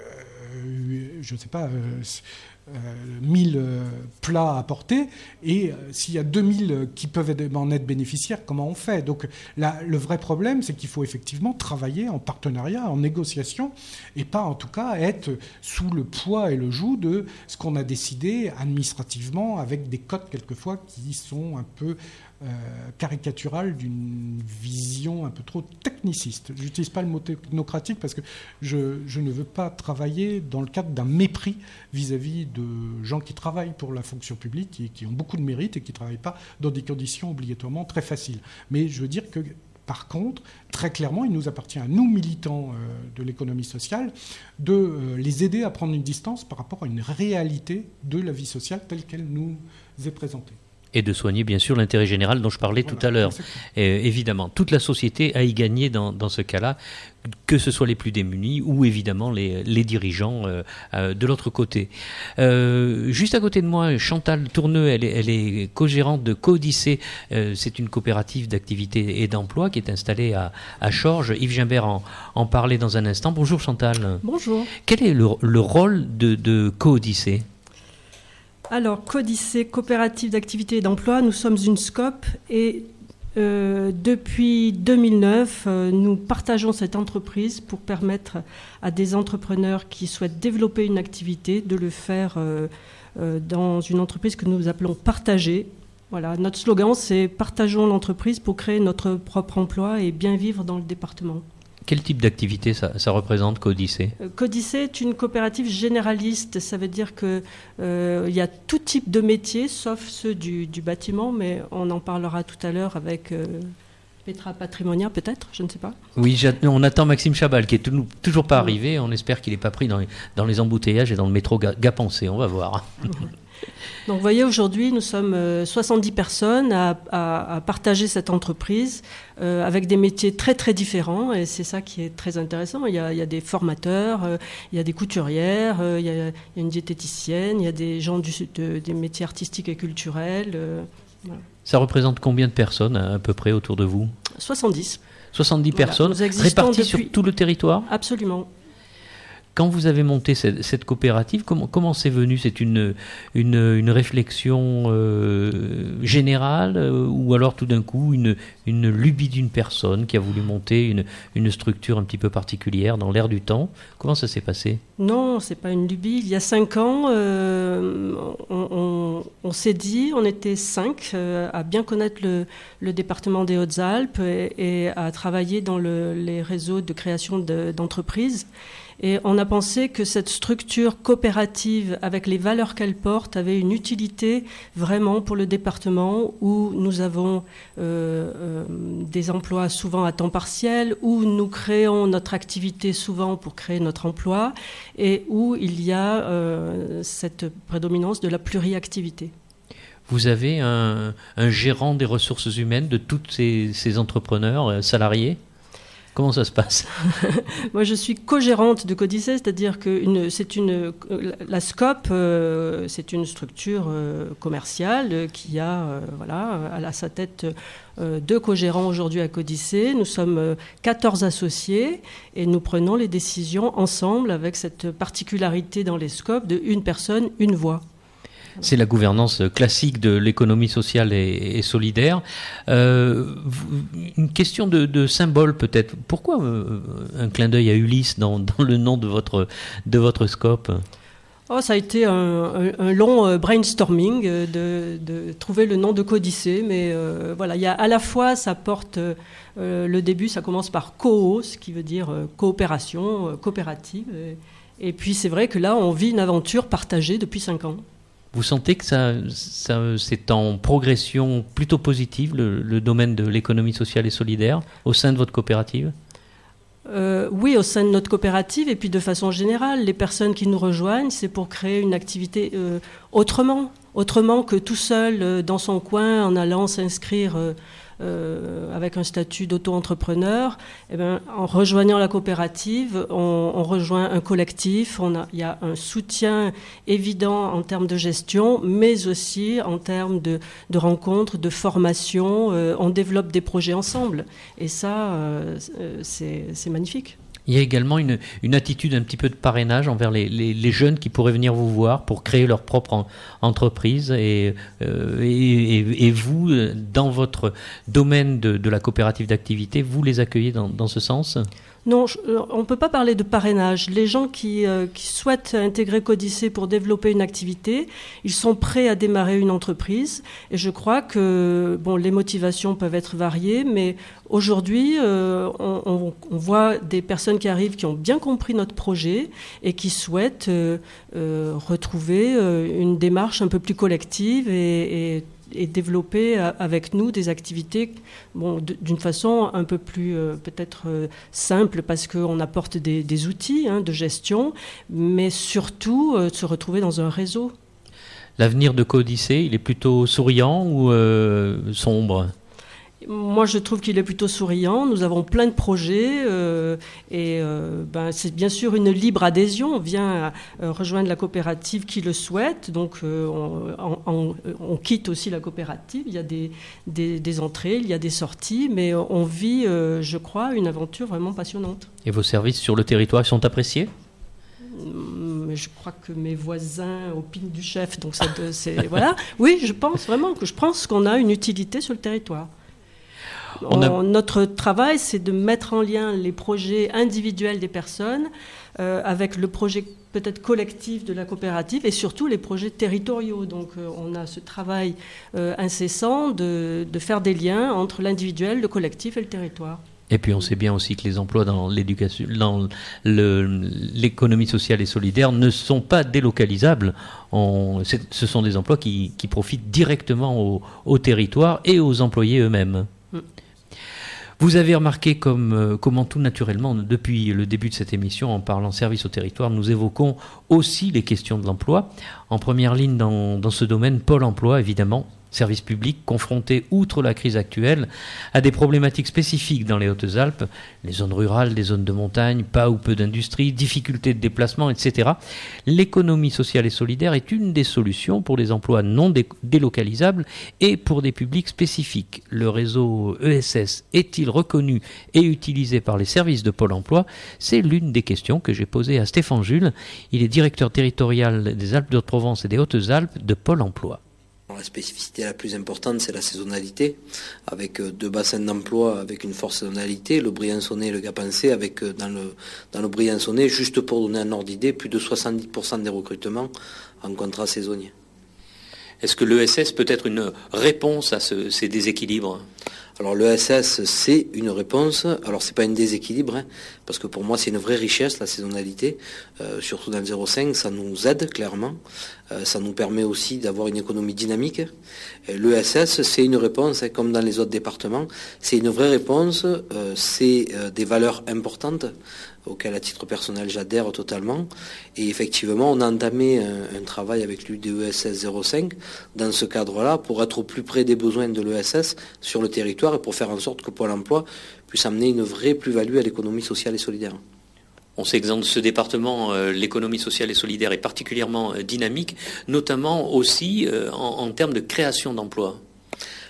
euh, je ne sais pas. Euh, Euh, mille euh, plats à porter, et euh, s'il y a deux mille qui peuvent être, en être bénéficiaires, comment on fait? Donc là, le vrai problème, c'est qu'il faut effectivement travailler en partenariat, en négociation, et pas en tout cas être sous le poids et le joug de ce qu'on a décidé administrativement, avec des codes quelquefois qui sont un peu euh, caricaturales d'une vision un peu trop techniciste. Je n'utilise pas le mot technocratique parce que je, je ne veux pas travailler dans le cadre d'un mépris vis-à-vis de gens qui travaillent pour la fonction publique et qui ont beaucoup de mérite et qui ne travaillent pas dans des conditions obligatoirement très faciles. Mais je veux dire que, par contre, très clairement, il nous appartient à nous, militants euh, de l'économie sociale, de euh, les aider à prendre une distance par rapport à une réalité de la vie sociale telle qu'elle nous est présentée. Et de soigner, bien sûr, l'intérêt général dont je parlais voilà, tout à l'heure. Et, évidemment, toute la société a y gagné dans, dans ce cas-là, que ce soit les plus démunis ou, évidemment, les, les dirigeants euh, euh, de l'autre côté. Euh, juste à côté de moi, Chantal Tourneux, elle est, elle est co-gérante de Codyssée. Euh, c'est une coopérative d'activité et d'emploi qui est installée à, à Chorges. Yves Gimbert en, en parlait dans un instant. Bonjour Chantal. Bonjour. Quel est le, le rôle de, de Codyssée ? Alors, Codyssée, coopérative d'activité et d'emploi, nous sommes une SCOP et euh, depuis deux mille neuf, euh, nous partageons cette entreprise pour permettre à des entrepreneurs qui souhaitent développer une activité de le faire euh, euh, dans une entreprise que nous appelons Partager. Voilà, notre slogan, c'est « Partageons l'entreprise pour créer notre propre emploi et bien vivre dans le département ». Quel type d'activité ça, ça représente, Codyssée ? Codyssée est une coopérative généraliste. Ça veut dire qu'il euh, y a tout type de métiers, sauf ceux du, du bâtiment, mais on en parlera tout à l'heure avec euh, Petra Patrimonia, peut-être, je ne sais pas. Oui, on attend Maxime Chabal, qui est toujours pas arrivé. On espère qu'il n'est pas pris dans les, dans les embouteillages et dans le métro Gap-Pensée. On va voir. Donc vous voyez, aujourd'hui, nous sommes soixante-dix personnes à, à, à partager cette entreprise euh, avec des métiers très très différents, et c'est ça qui est très intéressant. Il y a, il y a des formateurs, euh, il y a des couturières, euh, il, y a, il y a une diététicienne, il y a des gens du, de, des métiers artistiques et culturels. Euh, voilà. Ça représente combien de personnes à peu près autour de vous ? soixante-dix. soixante-dix voilà, personnes réparties depuis... sur tout le territoire ? Absolument. Quand vous avez monté cette, cette coopérative, comment, comment c'est venu ? C'est une, une, une réflexion euh, générale euh, ou alors tout d'un coup une, une lubie d'une personne qui a voulu monter une, une structure un petit peu particulière dans l'air du temps ? Comment ça s'est passé ? Non, c'est pas une lubie. Il y a cinq ans, euh, on, on, on s'est dit, on était cinq euh, à bien connaître le, le département des Hautes-Alpes et, et à travailler dans le, les réseaux de création de, d'entreprises. Et on a pensé que cette structure coopérative, avec les valeurs qu'elle porte, avait une utilité vraiment pour le département où nous avons euh, euh, des emplois souvent à temps partiel, où nous créons notre activité souvent pour créer notre emploi, et où il y a euh, cette prédominance de la pluriactivité. Vous avez un, un gérant des ressources humaines de tous ces, ces entrepreneurs euh, salariés ? Comment ça se passe ? Moi, je suis co-gérante de Codyssée, c'est-à-dire que une, c'est une, la SCOP, euh, c'est une structure euh, commerciale qui a, euh, voilà, à sa tête euh, deux co-gérants aujourd'hui à Codyssée. Nous sommes euh, quatorze associés et nous prenons les décisions ensemble avec cette particularité dans les SCOP de une personne, une voix. C'est la gouvernance classique de l'économie sociale et, et solidaire. Euh, une question de, de symbole peut-être. Pourquoi euh, un clin d'œil à Ulysse dans, dans le nom de votre, de votre scope ? Oh, ça a été un, un, un long brainstorming de, de trouver le nom de Codicée, mais euh, voilà, il y a à la fois, ça porte euh, le début, ça commence par coos, qui veut dire euh, coopération, euh, coopérative, et, et puis c'est vrai que là, on vit une aventure partagée depuis cinq ans. Vous sentez que ça, ça, c'est en progression plutôt positive, le, le domaine de l'économie sociale et solidaire, au sein de votre coopérative ? Euh, oui, au sein de notre coopérative, et puis de façon générale, les personnes qui nous rejoignent, c'est pour créer une activité euh, autrement, autrement que tout seul euh, dans son coin en allant s'inscrire euh, euh, avec un statut d'auto-entrepreneur. Eh bien, en rejoignant la coopérative, on, on rejoint un collectif, on a, il y a un soutien évident en termes de gestion, mais aussi en termes de, de rencontres, de formation. Euh, on développe des projets ensemble, et ça, euh, c'est, c'est magnifique. Il y a également une, une attitude un petit peu de parrainage envers les, les, les jeunes qui pourraient venir vous voir pour créer leur propre en, entreprise. Et, euh, et, et, et vous, dans votre domaine de, de la coopérative d'activité, vous les accueillez dans, dans ce sens ? Non, je, on ne peut pas parler de parrainage. Les gens qui, euh, qui souhaitent intégrer Codicée pour développer une activité, ils sont prêts à démarrer une entreprise. Et je crois que bon, les motivations peuvent être variées, mais aujourd'hui, euh, on, on, on voit des personnes qui arrivent qui ont bien compris notre projet et qui souhaitent euh, euh, retrouver euh, une démarche un peu plus collective et, et et développer avec nous des activités bon, d'une façon un peu plus euh, peut-être euh, simple, parce qu'on apporte des, des outils hein, de gestion, mais surtout euh, se retrouver dans un réseau. L'avenir de Codicée, il est plutôt souriant ou euh, sombre ? Moi, je trouve qu'il est plutôt souriant. Nous avons plein de projets euh, et euh, ben, c'est bien sûr une libre adhésion. On vient euh, rejoindre la coopérative qui le souhaite. Donc, euh, on, on, on quitte aussi la coopérative. Il y a des, des, des entrées, il y a des sorties, mais on vit, euh, je crois, une aventure vraiment passionnante. Et vos services sur le territoire sont appréciés ? Je crois que mes voisins opinent du chef. Donc, ça, c'est, voilà. Oui, je pense vraiment que je pense qu'on a une utilité sur le territoire. On a... Notre travail, c'est de mettre en lien les projets individuels des personnes euh, avec le projet peut-être collectif de la coopérative et surtout les projets territoriaux. Donc euh, on a ce travail euh, incessant de, de faire des liens entre l'individuel, le collectif et le territoire. Et puis on sait bien aussi que les emplois dans l'éducation, dans le, l'économie sociale et solidaire ne sont pas délocalisables. On, ce sont des emplois qui, qui profitent directement au, au territoire et aux employés eux-mêmes. Mm. Vous avez remarqué comme, comment tout naturellement, depuis le début de cette émission, en parlant service au territoire, nous évoquons aussi les questions de l'emploi. En première ligne dans, dans ce domaine, Pôle emploi, évidemment, service public confronté, outre la crise actuelle, à des problématiques spécifiques dans les Hautes-Alpes, les zones rurales, les zones de montagne, pas ou peu d'industrie, difficultés de déplacement, et cetera. L'économie sociale et solidaire est une des solutions pour les emplois non dé- délocalisables et pour des publics spécifiques. Le réseau E S S est-il reconnu et utilisé par les services de Pôle emploi ? C'est l'une des questions que j'ai posées à Stéphane Jules. Il est directeur territorial des Alpes-de-Haute-Provence et des Hautes-Alpes de Pôle emploi. La spécificité la plus importante, c'est la saisonnalité, avec deux bassins d'emploi avec une forte saisonnalité, le Briançonnais et le Gapençais, avec dans le, dans le Briançonnais, juste pour donner un ordre d'idée, plus de soixante-dix pour cent des recrutements en contrat saisonnier. Est-ce que l'E S S peut être une réponse à ce, ces déséquilibres ? Alors l'E S S, c'est une réponse. Alors c'est pas un déséquilibre, hein, parce que pour moi c'est une vraie richesse, la saisonnalité, euh, surtout dans le zéro cinq, ça nous aide clairement. Euh, ça nous permet aussi d'avoir une économie dynamique. L'E S S, c'est une réponse, hein, comme dans les autres départements, c'est une vraie réponse, euh, c'est euh, des valeurs importantes auxquelles à titre personnel j'adhère totalement. Et effectivement, on a entamé un, un travail avec l'U D E S S zéro cinq dans ce cadre-là pour être au plus près des besoins de l'E S S sur le territoire et pour faire en sorte que Pôle emploi puisse amener une vraie plus-value à l'économie sociale et solidaire. On sait que dans ce département, euh, l'économie sociale et solidaire est particulièrement euh, dynamique, notamment aussi euh, en, en termes de création d'emplois.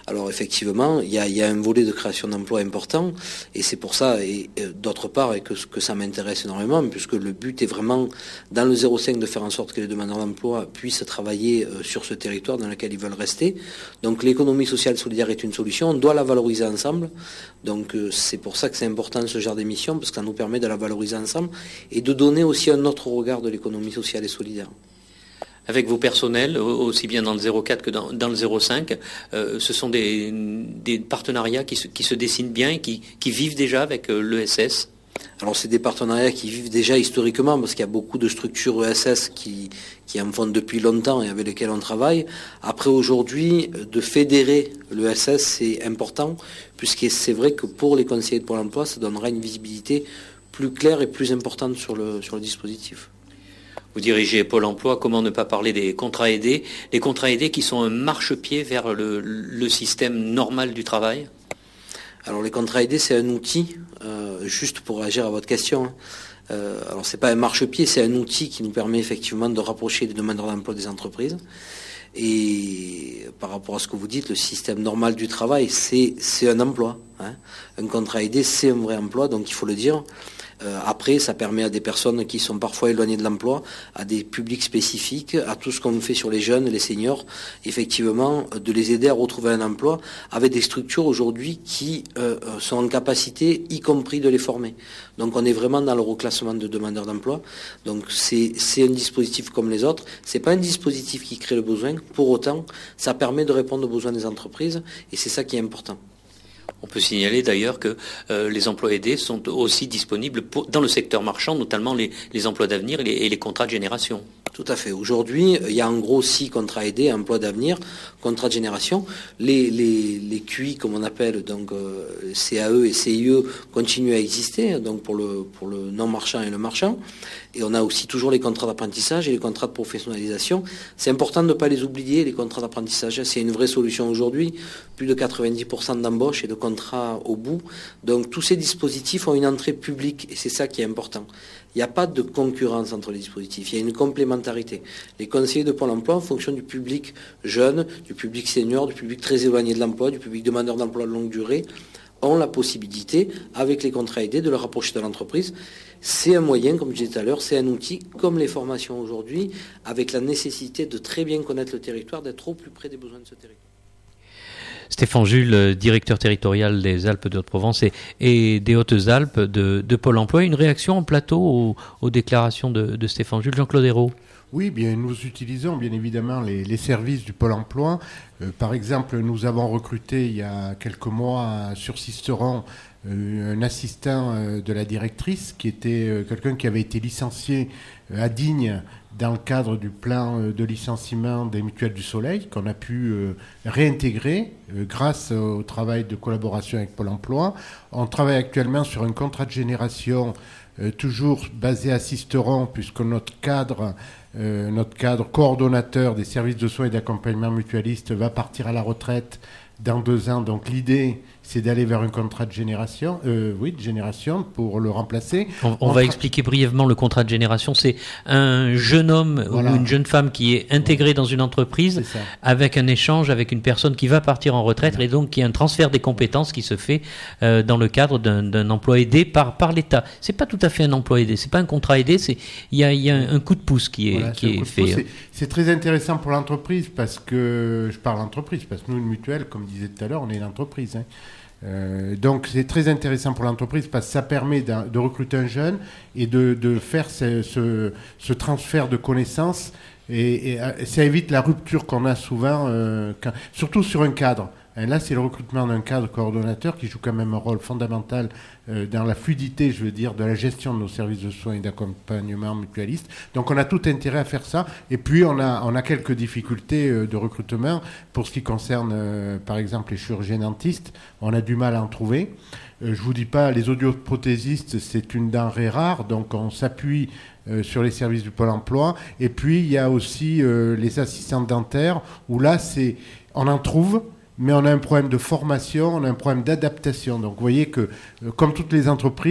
Alors effectivement, il y a, il y a un volet de création d'emplois important, et c'est pour ça, et, et d'autre part, et que, que ça m'intéresse énormément, puisque le but est vraiment, dans le zéro cinq, de faire en sorte que les demandeurs d'emploi puissent travailler euh, sur ce territoire dans lequel ils veulent rester. Donc l'économie sociale solidaire est une solution, on doit la valoriser ensemble. Donc euh, c'est pour ça que c'est important ce genre d'émission, parce que ça nous permet de la valoriser ensemble et de donner aussi un autre regard de l'économie sociale et solidaire. Avec vos personnels, aussi bien dans le zéro quatre que dans, dans le zéro cinq, euh, ce sont des, des partenariats qui se, qui se dessinent bien et qui, qui vivent déjà avec euh, l'E S S. Alors c'est des partenariats qui vivent déjà historiquement, parce qu'il y a beaucoup de structures E S S qui, qui en font depuis longtemps et avec lesquelles on travaille. Après aujourd'hui, de fédérer l'E S S, c'est important, puisque c'est vrai que pour les conseillers de Pôle emploi, ça donnera une visibilité plus claire et plus importante sur le, sur le dispositif. Vous dirigez Pôle emploi, comment ne pas parler des contrats aidés, les contrats aidés qui sont un marchepied vers le, le système normal du travail? Alors les contrats aidés, c'est un outil, euh, juste pour réagir à votre question. Hein. Euh, alors c'est pas un marchepied, c'est un outil qui nous permet effectivement de rapprocher les demandeurs d'emploi des entreprises. Et par rapport à ce que vous dites, le système normal du travail, c'est, c'est un emploi. Hein. Un contrat aidé, c'est un vrai emploi, donc il faut le dire. Euh, après, ça permet à des personnes qui sont parfois éloignées de l'emploi, à des publics spécifiques, à tout ce qu'on fait sur les jeunes, les seniors, effectivement, de les aider à retrouver un emploi avec des structures aujourd'hui qui euh, sont en capacité, y compris de les former. Donc on est vraiment dans le reclassement de demandeurs d'emploi. Donc c'est, c'est un dispositif comme les autres. C'est pas un dispositif qui crée le besoin. Pour autant, ça permet de répondre aux besoins des entreprises et c'est ça qui est important. On peut signaler d'ailleurs que euh, les emplois aidés sont aussi disponibles pour, dans le secteur marchand, notamment les, les emplois d'avenir et les, et les contrats de génération. Tout à fait. Aujourd'hui, il y a en gros six contrats aidés, emplois d'avenir, contrats de génération. Les, les, les Q I, comme on appelle, donc euh, C A E et C I E, continuent à exister, donc pour le, pour le non-marchand et le marchand. Et on a aussi toujours les contrats d'apprentissage et les contrats de professionnalisation. C'est important de ne pas les oublier, les contrats d'apprentissage. C'est une vraie solution aujourd'hui. Plus de quatre-vingt-dix pour cent d'embauches et de contrats au bout. Donc tous ces dispositifs ont une entrée publique et c'est ça qui est important. Il n'y a pas de concurrence entre les dispositifs, il y a une complémentarité. Les conseillers de Pôle emploi, en fonction du public jeune, du public senior, du public très éloigné de l'emploi, du public demandeur d'emploi de longue durée, ont la possibilité, avec les contrats aidés, de le rapprocher de l'entreprise. C'est un moyen, comme je disais tout à l'heure, c'est un outil, comme les formations aujourd'hui, avec la nécessité de très bien connaître le territoire, d'être au plus près des besoins de ce territoire. Stéphane Jules, directeur territorial des Alpes de Haute-Provence et, et des Hautes-Alpes de, de Pôle emploi. Une réaction en plateau aux, aux déclarations de, de Stéphane Jules. Jean-Claude Hérault. Oui, bien, nous utilisons bien évidemment les, les services du Pôle emploi. Euh, par exemple, nous avons recruté il y a quelques mois sur Sisteron euh, un assistant euh, de la directrice qui était euh, quelqu'un qui avait été licencié euh, à Digne dans le cadre du plan de licenciement des Mutuelles du Soleil, qu'on a pu euh, réintégrer euh, grâce au travail de collaboration avec Pôle emploi. On travaille actuellement sur un contrat de génération euh, toujours basé à Sisteron, puisque notre cadre, euh, notre cadre coordonnateur des services de soins et d'accompagnement mutualiste va partir à la retraite dans deux ans. Donc l'idée, c'est d'aller vers un contrat de génération, euh, oui, de génération pour le remplacer. On, on, on va tra- expliquer brièvement le contrat de génération. C'est un jeune homme voilà. ou une jeune femme qui est intégré dans une entreprise avec un échange avec une personne qui va partir en retraite voilà. et donc qui a un transfert des compétences qui se fait euh, dans le cadre d'un, d'un emploi aidé par, par l'État. C'est pas tout à fait un emploi aidé, c'est pas un contrat aidé, c'est il y a, y a un coup de pouce qui est, voilà, qui est fait. C'est, c'est très intéressant pour l'entreprise parce que je parle d'entreprise parce que nous une mutuelle, comme disait tout à l'heure, on est une entreprise. Hein. Euh, donc c'est très intéressant pour l'entreprise parce que ça permet de, de recruter un jeune et de, de faire ce, ce, ce transfert de connaissances et, et, et ça évite la rupture qu'on a souvent, euh, quand, surtout sur un cadre. Et là, c'est le recrutement d'un cadre coordonnateur qui joue quand même un rôle fondamental euh, dans la fluidité, je veux dire, de la gestion de nos services de soins et d'accompagnement mutualiste. Donc, on a tout intérêt à faire ça. Et puis, on a, on a quelques difficultés euh, de recrutement pour ce qui concerne, euh, par exemple, les chirurgiens dentistes. On a du mal à en trouver. Euh, je vous dis pas, les audioprothésistes, c'est une denrée rare, donc on s'appuie euh, sur les services du Pôle emploi. Et puis, il y a aussi euh, les assistantes dentaires, où là, c'est, on en trouve, mais on a un problème de formation, on a un problème d'adaptation. Donc vous voyez que, euh, comme toutes les entreprises,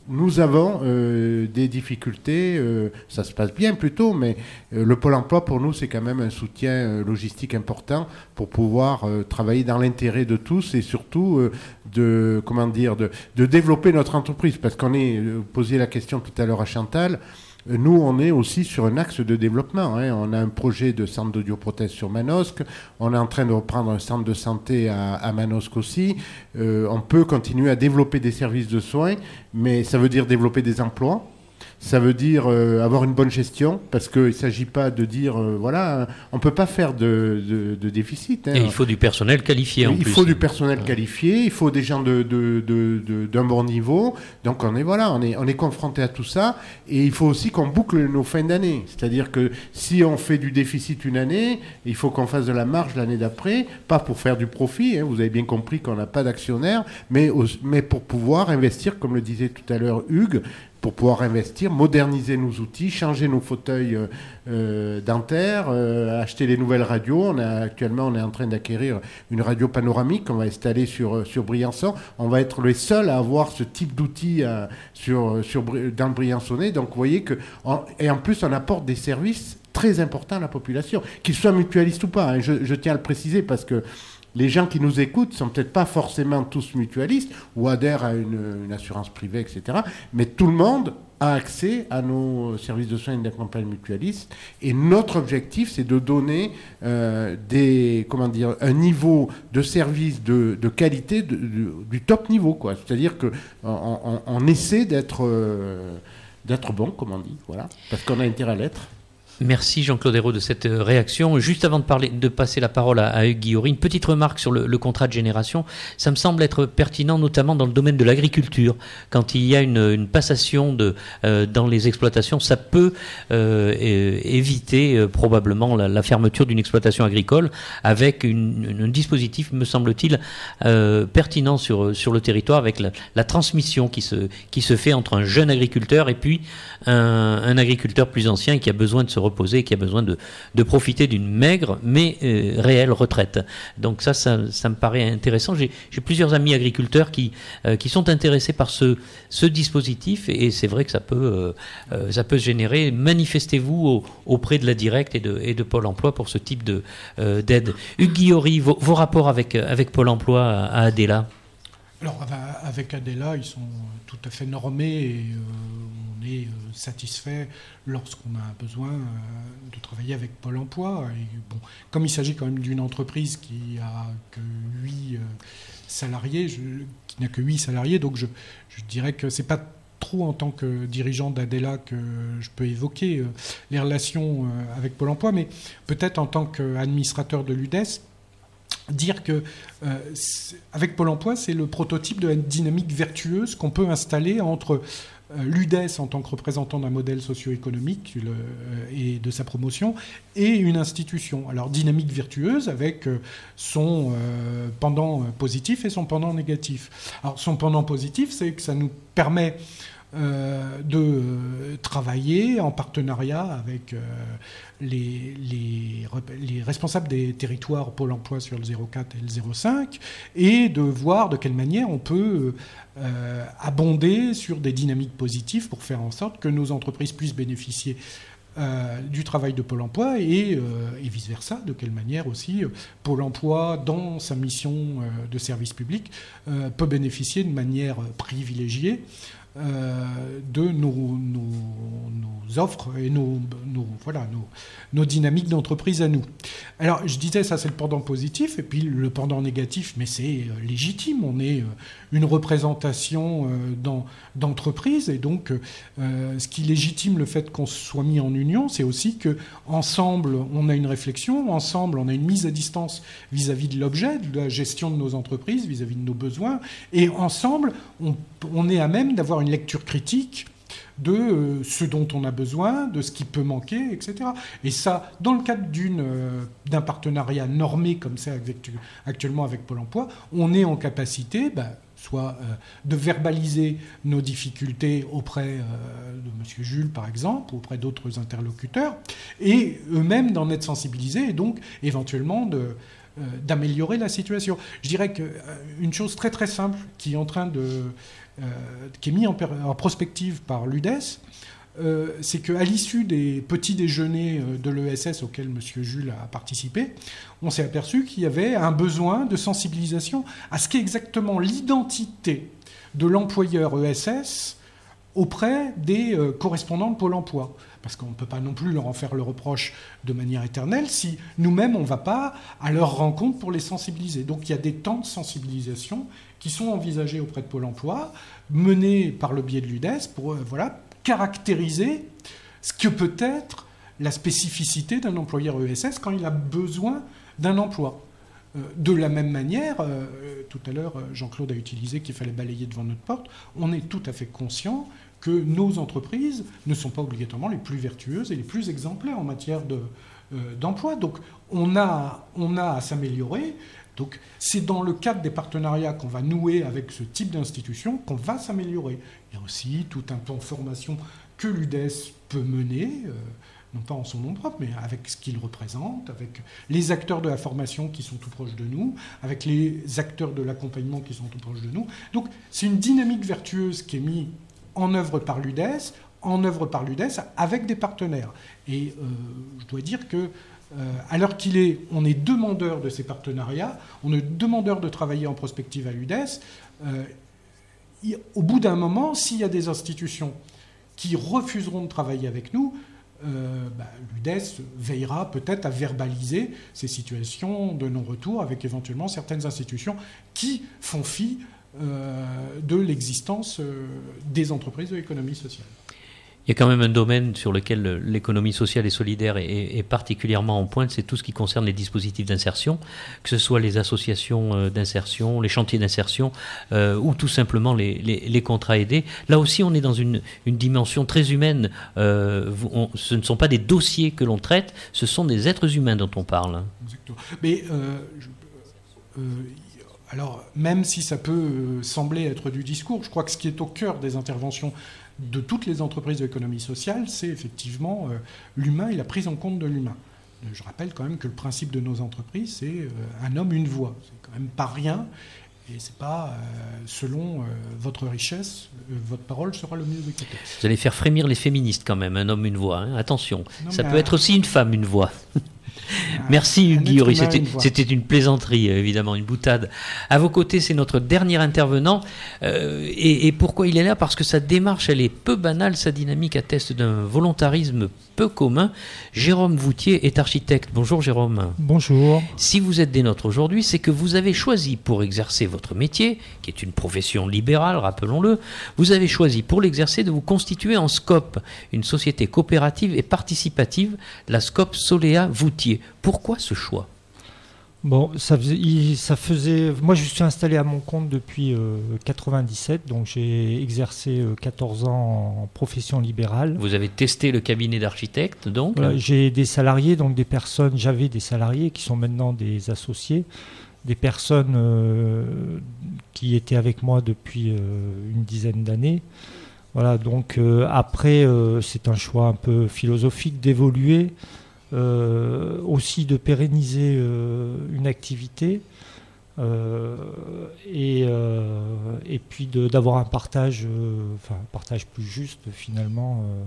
nous avons euh, des difficultés, euh, ça se passe bien plutôt, mais euh, le Pôle emploi pour nous c'est quand même un soutien euh, logistique important pour pouvoir euh, travailler dans l'intérêt de tous et surtout euh, de comment dire de, de développer notre entreprise, parce qu'on est euh, posé la question tout à l'heure à Chantal. Nous, on est aussi sur un axe de développement. Hein. On a un projet de centre d'audioprothèse sur Manosque. On est en train de reprendre un centre de santé à, à Manosque aussi. Euh, on peut continuer à développer des services de soins, mais ça veut dire développer des emplois. Ça veut dire euh, avoir une bonne gestion, parce qu'il ne s'agit pas de dire, euh, voilà, on ne peut pas faire de, de, de déficit. Hein. Et il faut du personnel qualifié en il plus. Il faut du personnel ouais. qualifié, il faut des gens de, de, de, de, d'un bon niveau. Donc on est, voilà, on est, on est confronté à tout ça. Et il faut aussi qu'on boucle nos fins d'année. C'est-à-dire que si on fait du déficit une année, il faut qu'on fasse de la marge l'année d'après, pas pour faire du profit, hein, vous avez bien compris qu'on n'a pas d'actionnaire, mais, mais pour pouvoir investir, comme le disait tout à l'heure Hugues, pour pouvoir investir, moderniser nos outils, changer nos fauteuils euh, dentaires, euh, acheter les nouvelles radios. On a, actuellement, on est en train d'acquérir une radio panoramique qu'on va installer sur, sur Briançon. On va être les seuls à avoir ce type d'outils euh, sur, sur, dans le Briançonnais. Donc, vous voyez que... On, et en plus, on apporte des services très importants à la population, qu'ils soient mutualistes ou pas. Hein. Je, je tiens à le préciser parce que les gens qui nous écoutent ne sont peut-être pas forcément tous mutualistes ou adhèrent à une, une assurance privée, et cetera. Mais tout le monde a accès à nos services de soins et d'accompagnement mutualistes. Et notre objectif, c'est de donner euh, des, comment dire, un niveau de service de, de qualité de, de, du top niveau, quoi. C'est-à-dire qu'on on, on essaie d'être, euh, d'être bon, comme on dit, voilà, parce qu'on a intérêt à l'être. Merci Jean-Claude Hérault de cette réaction. Juste avant de, parler, de passer la parole à, à Hugues Guillory, une petite remarque sur le, le contrat de génération. Ça me semble être pertinent notamment dans le domaine de l'agriculture. Quand il y a une, une passation de, euh, dans les exploitations, ça peut euh, éviter euh, probablement la, la fermeture d'une exploitation agricole avec une, une, un dispositif, me semble-t-il, euh, pertinent sur, sur le territoire avec la, la transmission qui se, qui se fait entre un jeune agriculteur et puis un, un agriculteur plus ancien qui a besoin de se reposer, qui a besoin de, de profiter d'une maigre mais euh, réelle retraite. Donc ça, ça, ça me paraît intéressant. J'ai, j'ai plusieurs amis agriculteurs qui, euh, qui sont intéressés par ce, ce dispositif et c'est vrai que ça peut, euh, ça peut se générer. Manifestez-vous au, auprès de la Directe et de, et de Pôle emploi pour ce type de, euh, d'aide. Hugues Guillory, vos, vos rapports avec, avec Pôle emploi à, à Adela? Alors avec Adela, ils sont tout à fait normés et euh, on est euh, satisfait lorsqu'on a besoin euh, de travailler avec Pôle emploi. Et, bon, comme il s'agit quand même d'une entreprise qui a que huit euh, salariés, je, qui n'a que huit salariés, donc je, je dirais que c'est pas trop en tant que dirigeant d'Adela que je peux évoquer euh, les relations euh, avec Pôle emploi, mais peut-être en tant qu'administrateur de l'U D E S, dire que euh, avec Pôle emploi, c'est le prototype de la dynamique vertueuse qu'on peut installer entre euh, l'U D E S en tant que représentant d'un modèle socio-économique le, euh, et de sa promotion et une institution. Alors dynamique vertueuse avec euh, son euh, pendant positif et son pendant négatif. Alors son pendant positif, c'est que ça nous permet Euh, de euh, travailler en partenariat avec euh, les, les, les responsables des territoires Pôle emploi sur le zéro quatre et le zéro cinq et de voir de quelle manière on peut euh, abonder sur des dynamiques positives pour faire en sorte que nos entreprises puissent bénéficier Euh, du travail de Pôle emploi et, euh, et vice-versa, de quelle manière aussi euh, Pôle emploi, dans sa mission euh, de service public, euh, peut bénéficier de manière privilégiée euh, de nos, nos, nos offres et nos, nos, voilà, nos, nos dynamiques d'entreprise à nous. Alors, je disais, ça c'est le pendant positif, et puis le pendant négatif, mais c'est euh, légitime, on est euh, une représentation euh, dans, d'entreprise, et donc euh, ce qui légitime le fait qu'on soit mis en union, c'est aussi qu'ensemble, on a une réflexion, ensemble, on a une mise à distance vis-à-vis de l'objet, de la gestion de nos entreprises, vis-à-vis de nos besoins, et ensemble, on, on est à même d'avoir une lecture critique de euh, ce dont on a besoin, de ce qui peut manquer, et cetera. Et ça, dans le cadre d'une, euh, d'un partenariat normé comme ça avec, actuellement avec Pôle emploi, on est en capacité, ben, soit euh, de verbaliser nos difficultés auprès euh, de M. Jules, par exemple, auprès d'autres interlocuteurs, et eux-mêmes d'en être sensibilisés, et donc éventuellement de, euh, d'améliorer la situation. Je dirais qu'une euh, chose très très simple qui est en train de, euh, qui est mis en, en prospective par l'U D E S, euh, c'est qu'à l'issue des petits déjeuners de l'E S S auxquels M. Jules a participé, on s'est aperçu qu'il y avait un besoin de sensibilisation à ce qu'est exactement l'identité de l'employeur E S S auprès des euh, correspondants de Pôle emploi. Parce qu'on ne peut pas non plus leur en faire le reproche de manière éternelle si nous-mêmes, on ne va pas à leur rencontre pour les sensibiliser. Donc il y a des temps de sensibilisation qui sont envisagés auprès de Pôle emploi, menés par le biais de l'U D E S pour euh, voilà, caractériser ce que peut être la spécificité d'un employeur E S S quand il a besoin d'un emploi. Euh, de la même manière, euh, tout à l'heure, Jean-Claude a utilisé qu'il fallait balayer devant notre porte, on est tout à fait conscient que nos entreprises ne sont pas obligatoirement les plus vertueuses et les plus exemplaires en matière de, euh, d'emploi. Donc on a, on a à s'améliorer. Donc c'est dans le cadre des partenariats qu'on va nouer avec ce type d'institution qu'on va s'améliorer. Il y a aussi tout un plan de formation que l'U D E S peut mener, euh, non pas en son nom propre, mais avec ce qu'il représente, avec les acteurs de la formation qui sont tout proches de nous, avec les acteurs de l'accompagnement qui sont tout proches de nous. Donc c'est une dynamique vertueuse qui est mise en œuvre par l'U D E S, en œuvre par l'U D E S avec des partenaires. Et euh, je dois dire que euh, à l'heure qu'il est, on est demandeur de ces partenariats, on est demandeur de travailler en prospective à l'U D E S. Euh, y, au bout d'un moment, s'il y a des institutions qui refuseront de travailler avec nous, euh, bah, l'U D E S veillera peut-être à verbaliser ces situations de non-retour avec éventuellement certaines institutions qui font fi Euh, de l'existence euh, des entreprises de l'économie sociale. Il y a quand même un domaine sur lequel l'économie sociale et solidaire est, est particulièrement en pointe, c'est tout ce qui concerne les dispositifs d'insertion, que ce soit les associations d'insertion, les chantiers d'insertion, euh, ou tout simplement les, les, les contrats aidés. Là aussi, on est dans une, une dimension très humaine. Euh, on, ce ne sont pas des dossiers que l'on traite, ce sont des êtres humains dont on parle. Exactement. Mais euh, je, euh, alors, même si ça peut sembler être du discours, je crois que ce qui est au cœur des interventions de toutes les entreprises de l'économie sociale, c'est effectivement euh, l'humain et la prise en compte de l'humain. Je rappelle quand même que le principe de nos entreprises, c'est euh, un homme, une voix. C'est quand même pas rien. Et c'est pas euh, selon euh, votre richesse, euh, votre parole sera le mieux écoutée. Vous allez faire frémir les féministes quand même, un homme, une voix. Hein. Attention, non, ça peut un... être aussi une femme, une voix. Merci Guillaume, c'était, c'était une plaisanterie, évidemment, une boutade. À vos côtés, c'est notre dernier intervenant. Euh, et, et pourquoi il est là ? Parce que sa démarche, elle est peu banale, sa dynamique atteste d'un volontarisme peu commun. Jérôme Voutier est architecte. Bonjour Jérôme. Bonjour. Si vous êtes des nôtres aujourd'hui, c'est que vous avez choisi pour exercer votre métier, qui est une profession libérale, rappelons-le, vous avez choisi pour l'exercer de vous constituer en SCOP, une société coopérative et participative, la SCOP Solea Voutier. Pourquoi ce choix ? Bon, ça faisait, ça faisait. Moi, je suis installé à mon compte depuis euh, quatre-vingt-dix-sept, donc j'ai exercé euh, quatorze ans en profession libérale. Vous avez testé le cabinet d'architecte, donc voilà, j'ai des salariés, donc des personnes. J'avais des salariés qui sont maintenant des associés, des personnes euh, qui étaient avec moi depuis euh, une dizaine d'années. Voilà, donc euh, après, euh, c'est un choix un peu philosophique d'évoluer. Euh, aussi de pérenniser euh, une activité euh, et, euh, et puis de, d'avoir un partage, euh, enfin un partage plus juste finalement euh,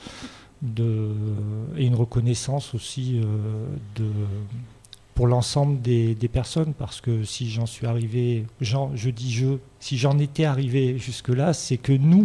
de, et une reconnaissance aussi euh, de, pour l'ensemble des, des personnes, parce que si j'en suis arrivé, j'en, je dis je, si j'en étais arrivé jusque-là, c'est que nous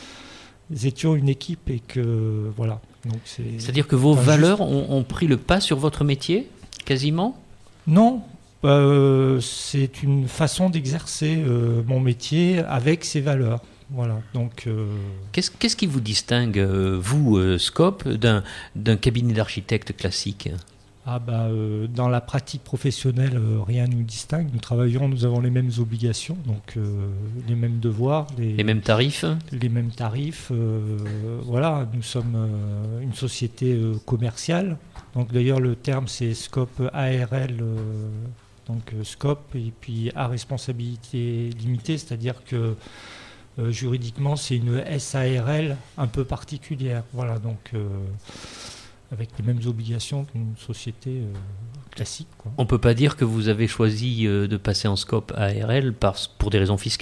étions une équipe et que voilà. Donc c'est, C'est-à-dire que vos valeurs juste... ont, ont pris le pas sur votre métier, quasiment ? Non, euh, c'est une façon d'exercer euh, mon métier avec ses valeurs. Voilà. Donc, euh... qu'est-ce, qu'est-ce qui vous distingue, euh, vous, euh, SCOP, d'un, d'un cabinet d'architecte classique ? Ah bah, euh, dans la pratique professionnelle, euh, rien ne nous distingue. Nous travaillons, nous avons les mêmes obligations, donc euh, les mêmes devoirs. Les, les mêmes tarifs Les mêmes tarifs. Euh, voilà, nous sommes euh, une société euh, commerciale. Donc d'ailleurs, le terme, c'est SCOP A R L, euh, donc euh, SCOP, et puis à responsabilité limitée, c'est-à-dire que euh, juridiquement, c'est une S A R L un peu particulière. Voilà, donc... Euh, avec les mêmes obligations qu'une société euh, classique, quoi. On ne peut pas dire que vous avez choisi euh, de passer en SCOP A R L par, pour des raisons fiscales ?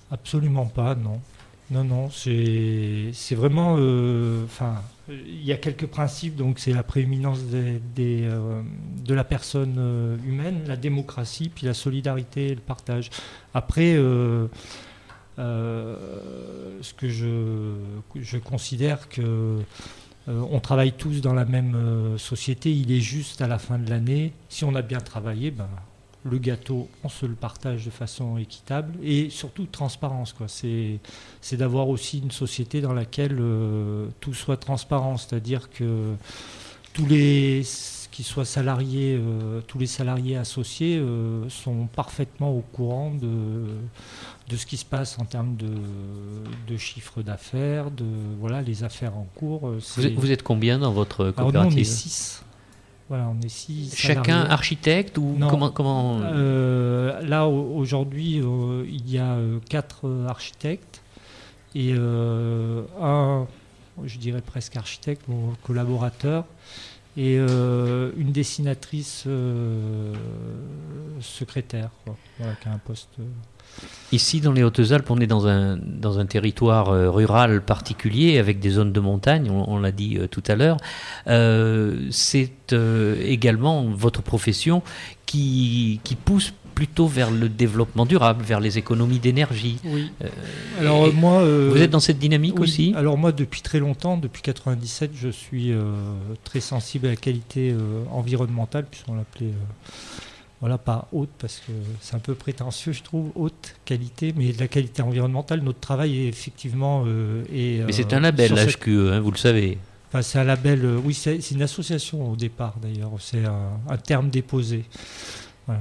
Absolument pas, non. Non, non, c'est, c'est vraiment... Enfin, euh, il y a quelques principes, donc c'est la prééminence des, des, euh, de la personne euh, humaine, la démocratie, puis la solidarité et le partage. Après, euh, euh, ce que je, je considère que euh, on travaille tous dans la même euh, société, il est juste à la fin de l'année, si on a bien travaillé, ben, le gâteau, on se le partage de façon équitable et surtout transparence, quoi. C'est, c'est d'avoir aussi une société dans laquelle euh, tout soit transparent, c'est-à-dire que tous les qui soient salariés, euh, tous les salariés associés euh, sont parfaitement au courant de, de ce qui se passe en termes de, de chiffre d'affaires, de voilà les affaires en cours. Vous êtes, vous êtes combien dans votre coopérative? Alors nous, on est six. Voilà, on est six Chacun salariés. Architecte ou non, comment, comment... Euh, Là, aujourd'hui, euh, il y a euh, quatre euh, architectes et euh, un, je dirais presque architecte, mon collaborateur, et euh, une dessinatrice euh, secrétaire, quoi, voilà, qui a un poste... Euh, Ici, dans les Hautes-Alpes, on est dans un, dans un territoire euh, rural particulier, avec des zones de montagne, on, on l'a dit euh, tout à l'heure. Euh, c'est euh, également votre profession qui, qui pousse plutôt vers le développement durable, vers les économies d'énergie. Oui. Euh, alors moi, euh, vous êtes dans cette dynamique oui, aussi? Alors moi, depuis très longtemps, depuis quatre-vingt-dix-sept, je suis euh, très sensible à la qualité euh, environnementale, puisqu'on l'appelait... Euh, Voilà, pas haute, parce que c'est un peu prétentieux, je trouve, haute qualité, mais de la qualité environnementale. Notre travail est effectivement... Euh, est, mais c'est un label, cette... H Q E, hein, vous le savez. Enfin, c'est un label, euh, oui, c'est, c'est une association au départ, d'ailleurs. C'est un, un terme déposé. Voilà.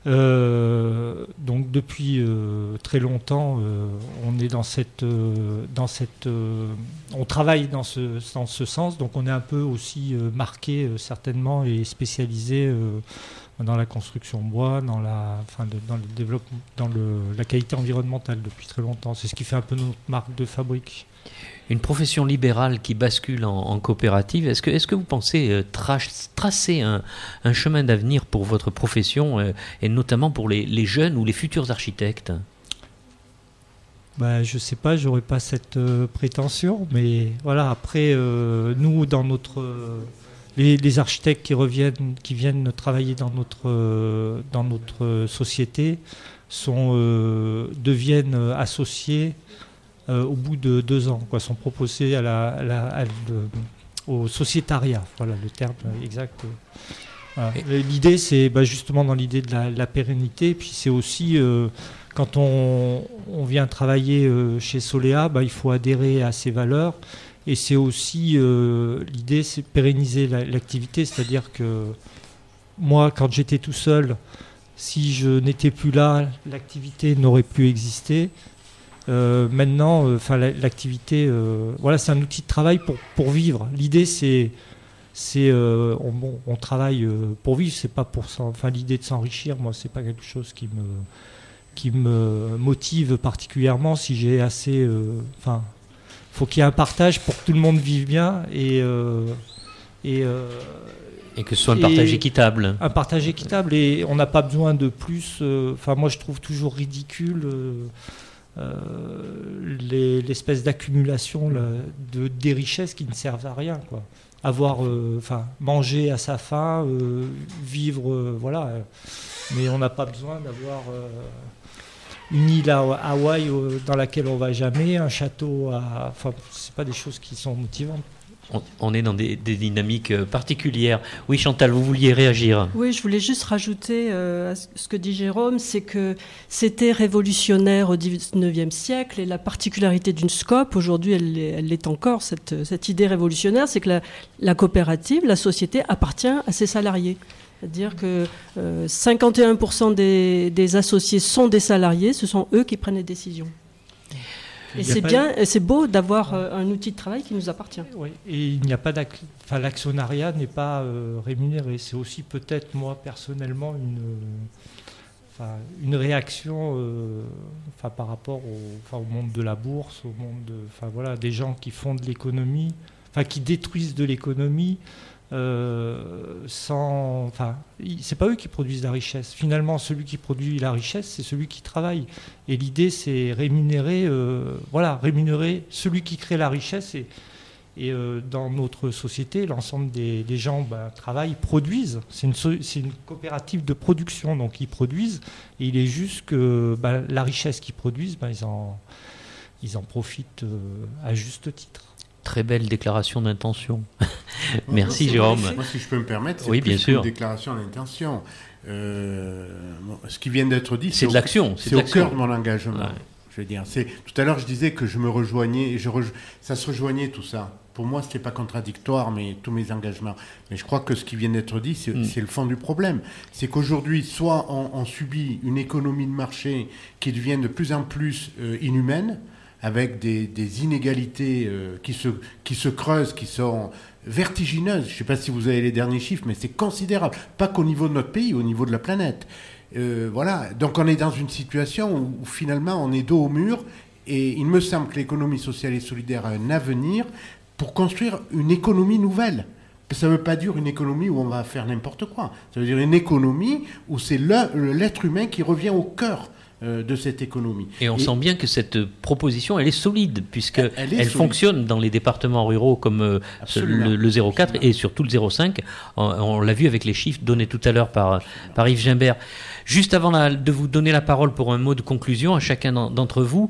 Euh, donc, depuis euh, très longtemps, euh, on est dans cette... Euh, dans cette euh, on travaille dans ce, dans ce sens, donc on est un peu aussi euh, marqué, euh, certainement, et spécialisé... Euh, dans la construction bois, dans la, enfin de, dans le développement, dans le, la qualité environnementale depuis très longtemps. C'est ce qui fait un peu notre marque de fabrique. Une profession libérale qui bascule en, en coopérative, est-ce que, est-ce que vous pensez euh, tra- tracer un, un chemin d'avenir pour votre profession euh, et notamment pour les, les jeunes ou les futurs architectes? Ben, je ne sais pas, je n'aurais pas cette euh, prétention, mais voilà, après, euh, nous, dans notre... Euh, Les, les architectes qui reviennent, qui viennent travailler dans notre euh, dans notre société sont euh, deviennent associés euh, au bout de deux ans, quoi, sont proposés à la, à la à le, au sociétariat. Voilà le terme exact. Voilà. L'idée, c'est bah, justement dans l'idée de la, la pérennité. Et puis c'est aussi euh, quand on, on vient travailler euh, chez Solea, bah, il faut adhérer à ces valeurs. Et c'est aussi, euh, l'idée, c'est de pérenniser la, l'activité, c'est-à-dire que moi, quand j'étais tout seul, si je n'étais plus là, l'activité n'aurait plus existé. Euh, maintenant, enfin, euh, l'activité, euh, voilà, c'est un outil de travail pour, pour vivre. L'idée, c'est, c'est euh, on, bon, on travaille euh, pour vivre, c'est pas pour s'en, enfin, l'idée de s'enrichir, moi, c'est pas quelque chose qui me, qui me motive particulièrement. Si j'ai assez, enfin. Euh, Il faut qu'il y ait un partage pour que tout le monde vive bien et euh, et, euh, et que ce soit un partage équitable. Un partage équitable et on n'a pas besoin de plus. Enfin, euh, moi, je trouve toujours ridicule euh, euh, les, l'espèce d'accumulation là, de des richesses qui ne servent à rien, quoi. Avoir, enfin, euh, manger à sa faim, euh, vivre, euh, voilà. Mais on n'a pas besoin d'avoir. Euh, une île à Hawaï dans laquelle on ne va jamais, un château à... Enfin, ce n'est pas des choses qui sont motivantes. On, on est dans des, des dynamiques particulières. Oui, Chantal, vous vouliez réagir? Oui, je voulais juste rajouter euh, à ce que dit Jérôme, c'est que c'était révolutionnaire au dix-neuvième siècle et la particularité d'une SCOP, aujourd'hui elle, elle l'est encore, cette, cette idée révolutionnaire, c'est que la, la coopérative, la société appartient à ses salariés. C'est-à-dire que euh, cinquante et un pour cent des, des associés sont des salariés, ce sont eux qui prennent les décisions. Et c'est bien, de... c'est beau d'avoir euh, un outil de travail qui nous appartient. Oui, et il n'y a pas d'ac... enfin, l'actionnariat n'est pas euh, rémunéré. C'est aussi peut-être moi personnellement une, euh, enfin, une réaction euh, enfin, par rapport au, enfin, au monde de la bourse, au monde de, enfin, voilà, des gens qui font de l'économie, enfin, qui détruisent de l'économie. euh, sans, enfin, c'est pas eux qui produisent la richesse. Finalement, celui qui produit la richesse, c'est celui qui travaille. Et l'idée, c'est rémunérer, euh, voilà, rémunérer celui qui crée la richesse. Et, et euh, dans notre société, l'ensemble des, des gens ben, travaillent, produisent. C'est une, c'est une coopérative de production, donc ils produisent. Et il est juste que ben, la richesse qu'ils produisent, ben, ils en, ils en profitent euh, à juste titre. Très belle déclaration d'intention. Merci non, Jérôme. Moi, si je peux me permettre, c'est oui, plus bien sûr. une déclaration d'intention. Euh, bon, ce qui vient d'être dit, c'est, c'est de au, l'action. C'est, c'est au de l'action. cœur de mon engagement. Ouais. Je veux dire, c'est, tout à l'heure, je disais que je me rejoignais, je rej... ça se rejoignait tout ça. Pour moi, ce n'est pas contradictoire, mais tous mes engagements. Mais je crois que ce qui vient d'être dit, c'est, mm. c'est le fond du problème. C'est qu'aujourd'hui, soit on, on subit une économie de marché qui devient de plus en plus euh, inhumaine, avec des, des inégalités euh, qui, se, qui se creusent, qui sont vertigineuses. Je ne sais pas si vous avez les derniers chiffres, mais c'est considérable. Pas qu'au niveau de notre pays, au niveau de la planète. Euh, voilà. Donc on est dans une situation où, où finalement on est dos au mur, et il me semble que l'économie sociale et solidaire a un avenir pour construire une économie nouvelle. Ça ne veut pas dire une économie où on va faire n'importe quoi. Ça veut dire une économie où c'est le, l'être humain qui revient au cœur de cette économie. Et on et sent bien que cette proposition, elle est solide, puisqu'elle elle, elle fonctionne dans les départements ruraux comme euh, le, le zéro quatre Absolument. Et surtout le zéro cinq. On, on l'a vu avec les chiffres donnés tout à l'heure par, par Yves Gimbert. Juste avant la, de vous donner la parole pour un mot de conclusion à chacun d'entre vous,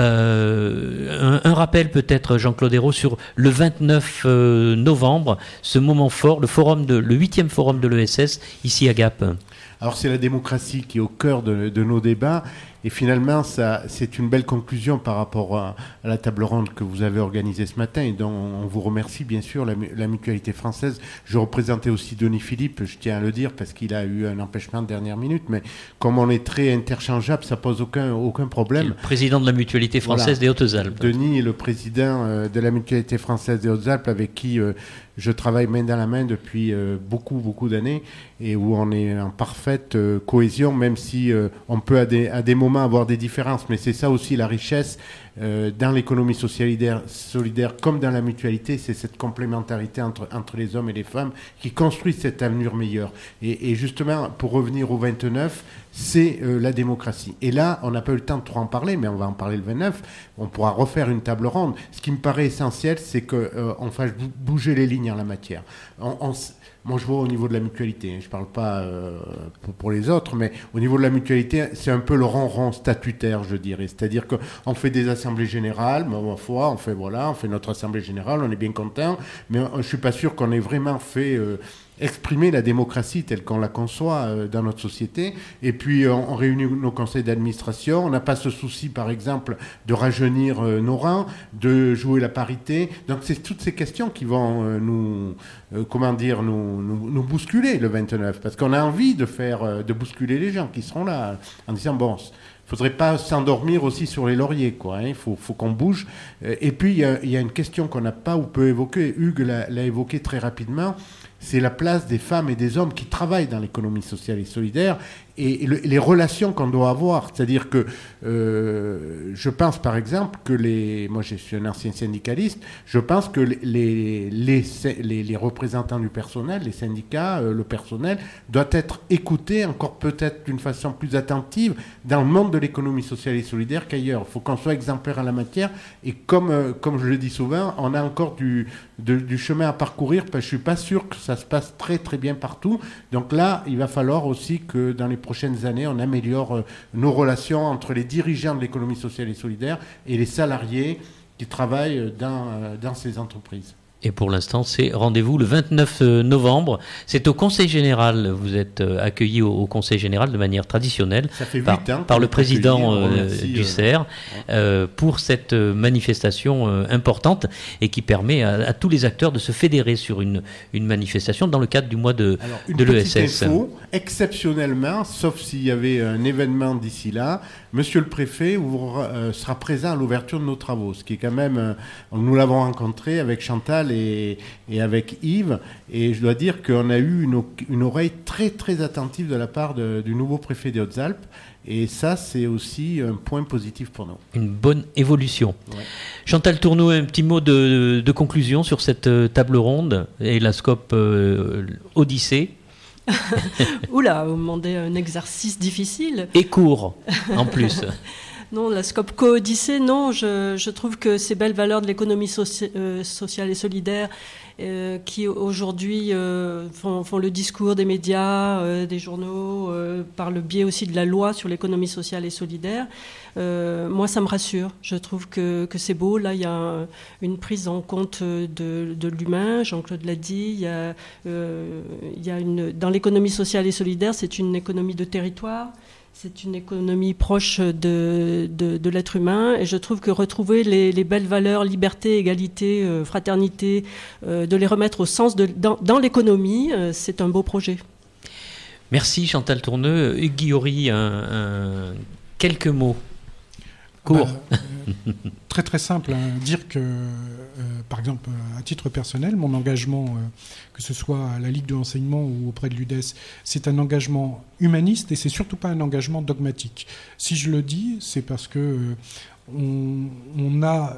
euh, un, un rappel peut-être, Jean-Claude Ayrault, sur le vingt-neuf novembre, ce moment fort, le forum de, le huitième forum de l'E S S, ici à Gap. Alors c'est la démocratie qui est au cœur de, de nos débats, et finalement ça, c'est une belle conclusion par rapport à, à la table ronde que vous avez organisée ce matin, et dont on vous remercie bien sûr, la, la Mutualité française. Je représentais aussi Denis Philippe, je tiens à le dire, parce qu'il a eu un empêchement de dernière minute, mais comme on est très interchangeable, ça pose aucun, aucun problème. Le président de la Mutualité française voilà. des Hautes-Alpes. Denis est le président de la Mutualité française des Hautes-Alpes, avec qui euh, je travaille main dans la main depuis euh, beaucoup, beaucoup d'années, et où on est en parfaite euh, cohésion, même si euh, on peut à des, à des moments avoir des différences. Mais c'est ça aussi la richesse euh, dans l'économie solidaire, solidaire comme dans la mutualité, c'est cette complémentarité entre, entre les hommes et les femmes qui construit cet avenir meilleur. Et, et justement, pour revenir au vingt-neuf, c'est euh, la démocratie. Et là, on n'a pas eu le temps de trop en parler, mais on va en parler le vingt-neuf. On pourra refaire une table ronde. Ce qui me paraît essentiel, c'est qu'on euh, fasse bouger les lignes en la matière. On, on, moi, je vois au niveau de la mutualité, hein, je ne parle pas euh, pour, pour les autres, mais au niveau de la mutualité, c'est un peu le ronron statutaire, je dirais. C'est-à-dire qu'on fait des assemblées générales, mais ma foi, on fait, voilà, on fait notre assemblée générale, on est bien content, mais je ne suis pas sûr qu'on ait vraiment fait... Euh, exprimer la démocratie telle qu'on la conçoit euh, dans notre société. Et puis, on, on réunit nos conseils d'administration. On n'a pas ce souci, par exemple, de rajeunir euh, nos rangs, de jouer la parité. Donc, c'est toutes ces questions qui vont euh, nous, euh, comment dire, nous, nous, nous bousculer le vingt-neuf. Parce qu'on a envie de faire, euh, de bousculer les gens qui seront là en disant, bon... Il ne faudrait pas s'endormir aussi sur les lauriers, quoi. Il hein. faut, faut qu'on bouge. Et puis, il y, y a une question qu'on n'a pas ou peut évoquer. Hugues l'a, l'a évoqué très rapidement. C'est la place des femmes et des hommes qui travaillent dans l'économie sociale et solidaire et, et, le, et les relations qu'on doit avoir. C'est-à-dire que euh, je pense, par exemple, que les... Moi, je suis un ancien syndicaliste. Je pense que les, les, les, les, les représentants du personnel, les syndicats, euh, le personnel, doivent être écoutés encore peut-être d'une façon plus attentive dans le monde de l'économie sociale et solidaire qu'ailleurs. Il faut qu'on soit exemplaire en la matière. Et comme, euh, comme je le dis souvent, on a encore du, de, du chemin à parcourir parce que je ne suis pas sûr que ça se passe très très bien partout. Donc là, il va falloir aussi que dans les prochaines années, on améliore euh, nos relations entre les dirigeants de l'économie sociale et solidaire et les salariés qui travaillent dans, euh, dans ces entreprises. Et pour l'instant, c'est rendez-vous le vingt-neuf novembre. C'est au Conseil Général. Vous êtes accueillis au, au Conseil Général de manière traditionnelle par, par le président euh, du C E R euh, pour cette manifestation euh, importante et qui permet à, à tous les acteurs de se fédérer sur une, une manifestation dans le cadre du mois de, Alors, une de l'E S S. Info, exceptionnellement, sauf s'il y avait un événement d'ici là, Monsieur le Préfet ouvre, euh, sera présent à l'ouverture de nos travaux, ce qui est quand même, euh, nous l'avons rencontré avec Chantal. Pascal et, et avec Yves. Et je dois dire qu'on a eu une, une oreille très très attentive de la part de, du nouveau préfet des Hautes-Alpes. Et ça, c'est aussi un point positif pour nous. Une bonne évolution. Ouais. Chantal Tourneau, un petit mot de, de conclusion sur cette table ronde et la scope euh, Odyssée. Oula, vous demandez un exercice difficile. Et court, en plus. Non, la scope co-Odyssée, non, je, je trouve que ces belles valeurs de l'économie soci, euh, sociale et solidaire euh, qui aujourd'hui euh, font, font le discours des médias, euh, des journaux, euh, par le biais aussi de la loi sur l'économie sociale et solidaire, euh, moi ça me rassure. Je trouve que, que c'est beau. Là, il y a un, une prise en compte de, de l'humain, Jean-Claude l'a dit. Il y a, euh, il y a une, dans l'économie sociale et solidaire, c'est une économie de territoire. C'est une économie proche de, de, de l'être humain et je trouve que retrouver les, les belles valeurs, liberté, égalité, euh, fraternité, euh, de les remettre au sens de, dans, dans l'économie, euh, c'est un beau projet. Merci Chantal Tourneux. Hugues Guillory, un, un, quelques mots courts. Bah, euh, très très simple, hein. Dire que, euh, par exemple, à titre personnel, mon engagement, euh, que ce soit à la Ligue de l'enseignement ou auprès de l'U D E S, c'est un engagement humaniste et c'est surtout pas un engagement dogmatique. Si je le dis, c'est parce que euh, on, on a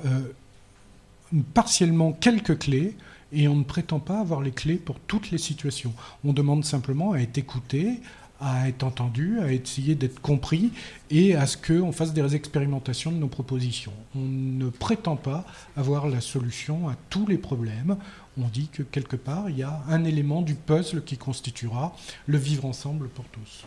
euh, partiellement quelques clés et on ne prétend pas avoir les clés pour toutes les situations. On demande simplement à être écouté, à être entendu, à essayer d'être compris et à ce qu'on fasse des expérimentations de nos propositions. On ne prétend pas avoir la solution à tous les problèmes. On dit que quelque part, il y a un élément du puzzle qui constituera le vivre ensemble pour tous.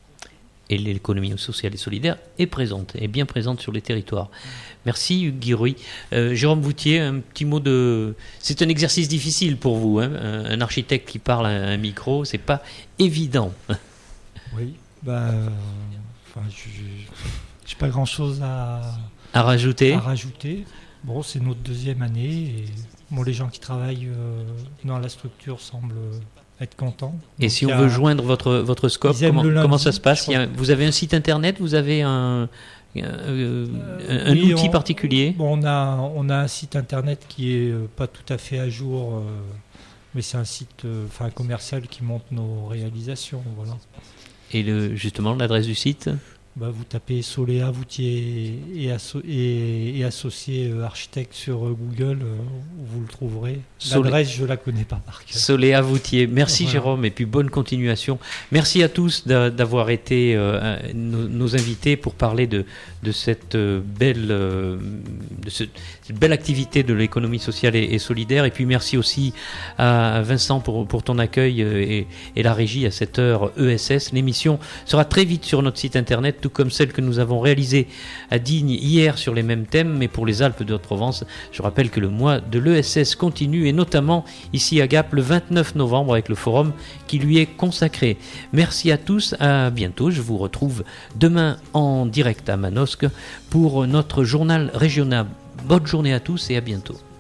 Et l'économie sociale et solidaire est présente, est bien présente sur les territoires. Merci Hugues Guillory. Euh, Jérôme Voutier, un petit mot de... C'est un exercice difficile pour vous, hein, un architecte qui parle à un micro, c'est pas évident. Oui, bah, euh, enfin, je n'ai pas grand-chose à, à rajouter. À rajouter. Bon, c'est notre deuxième année et bon, les gens qui travaillent euh, dans la structure semblent être contents. Et donc, si on a, veut joindre votre, votre scope, comment, lundi, comment ça se passe? Il y a, vous avez un site internet, vous avez un, un, euh, un oui, outil on, particulier? Bon, on, a, on a un site internet qui n'est pas tout à fait à jour, euh, mais c'est un site euh, enfin, commercial qui montre nos réalisations. Voilà. Et le, justement, l'adresse du site? Bah, vous tapez Soléa Voutier et, asso- et, et associé euh, architecte sur euh, Google, euh, vous le trouverez. L'adresse, Solé... je ne la connais pas par cœur. Soléa Voutier. Merci voilà. Jérôme, et puis bonne continuation. Merci à tous d'a- d'avoir été euh, nos, nos invités pour parler de, de, cette, euh, belle, euh, de ce, cette belle activité de l'économie sociale et, et solidaire. Et puis merci aussi à Vincent pour, pour ton accueil et, et la régie à cette heure E S S. L'émission sera très vite sur notre site internet, tout comme celle que nous avons réalisée à Digne hier sur les mêmes thèmes, mais pour les Alpes de Haute-Provence. Je rappelle que le mois de l'E S S continue, et notamment ici à Gap le vingt-neuf novembre avec le forum qui lui est consacré. Merci à tous, à bientôt. Je vous retrouve demain en direct à Manosque pour notre journal régional. Bonne journée à tous et à bientôt.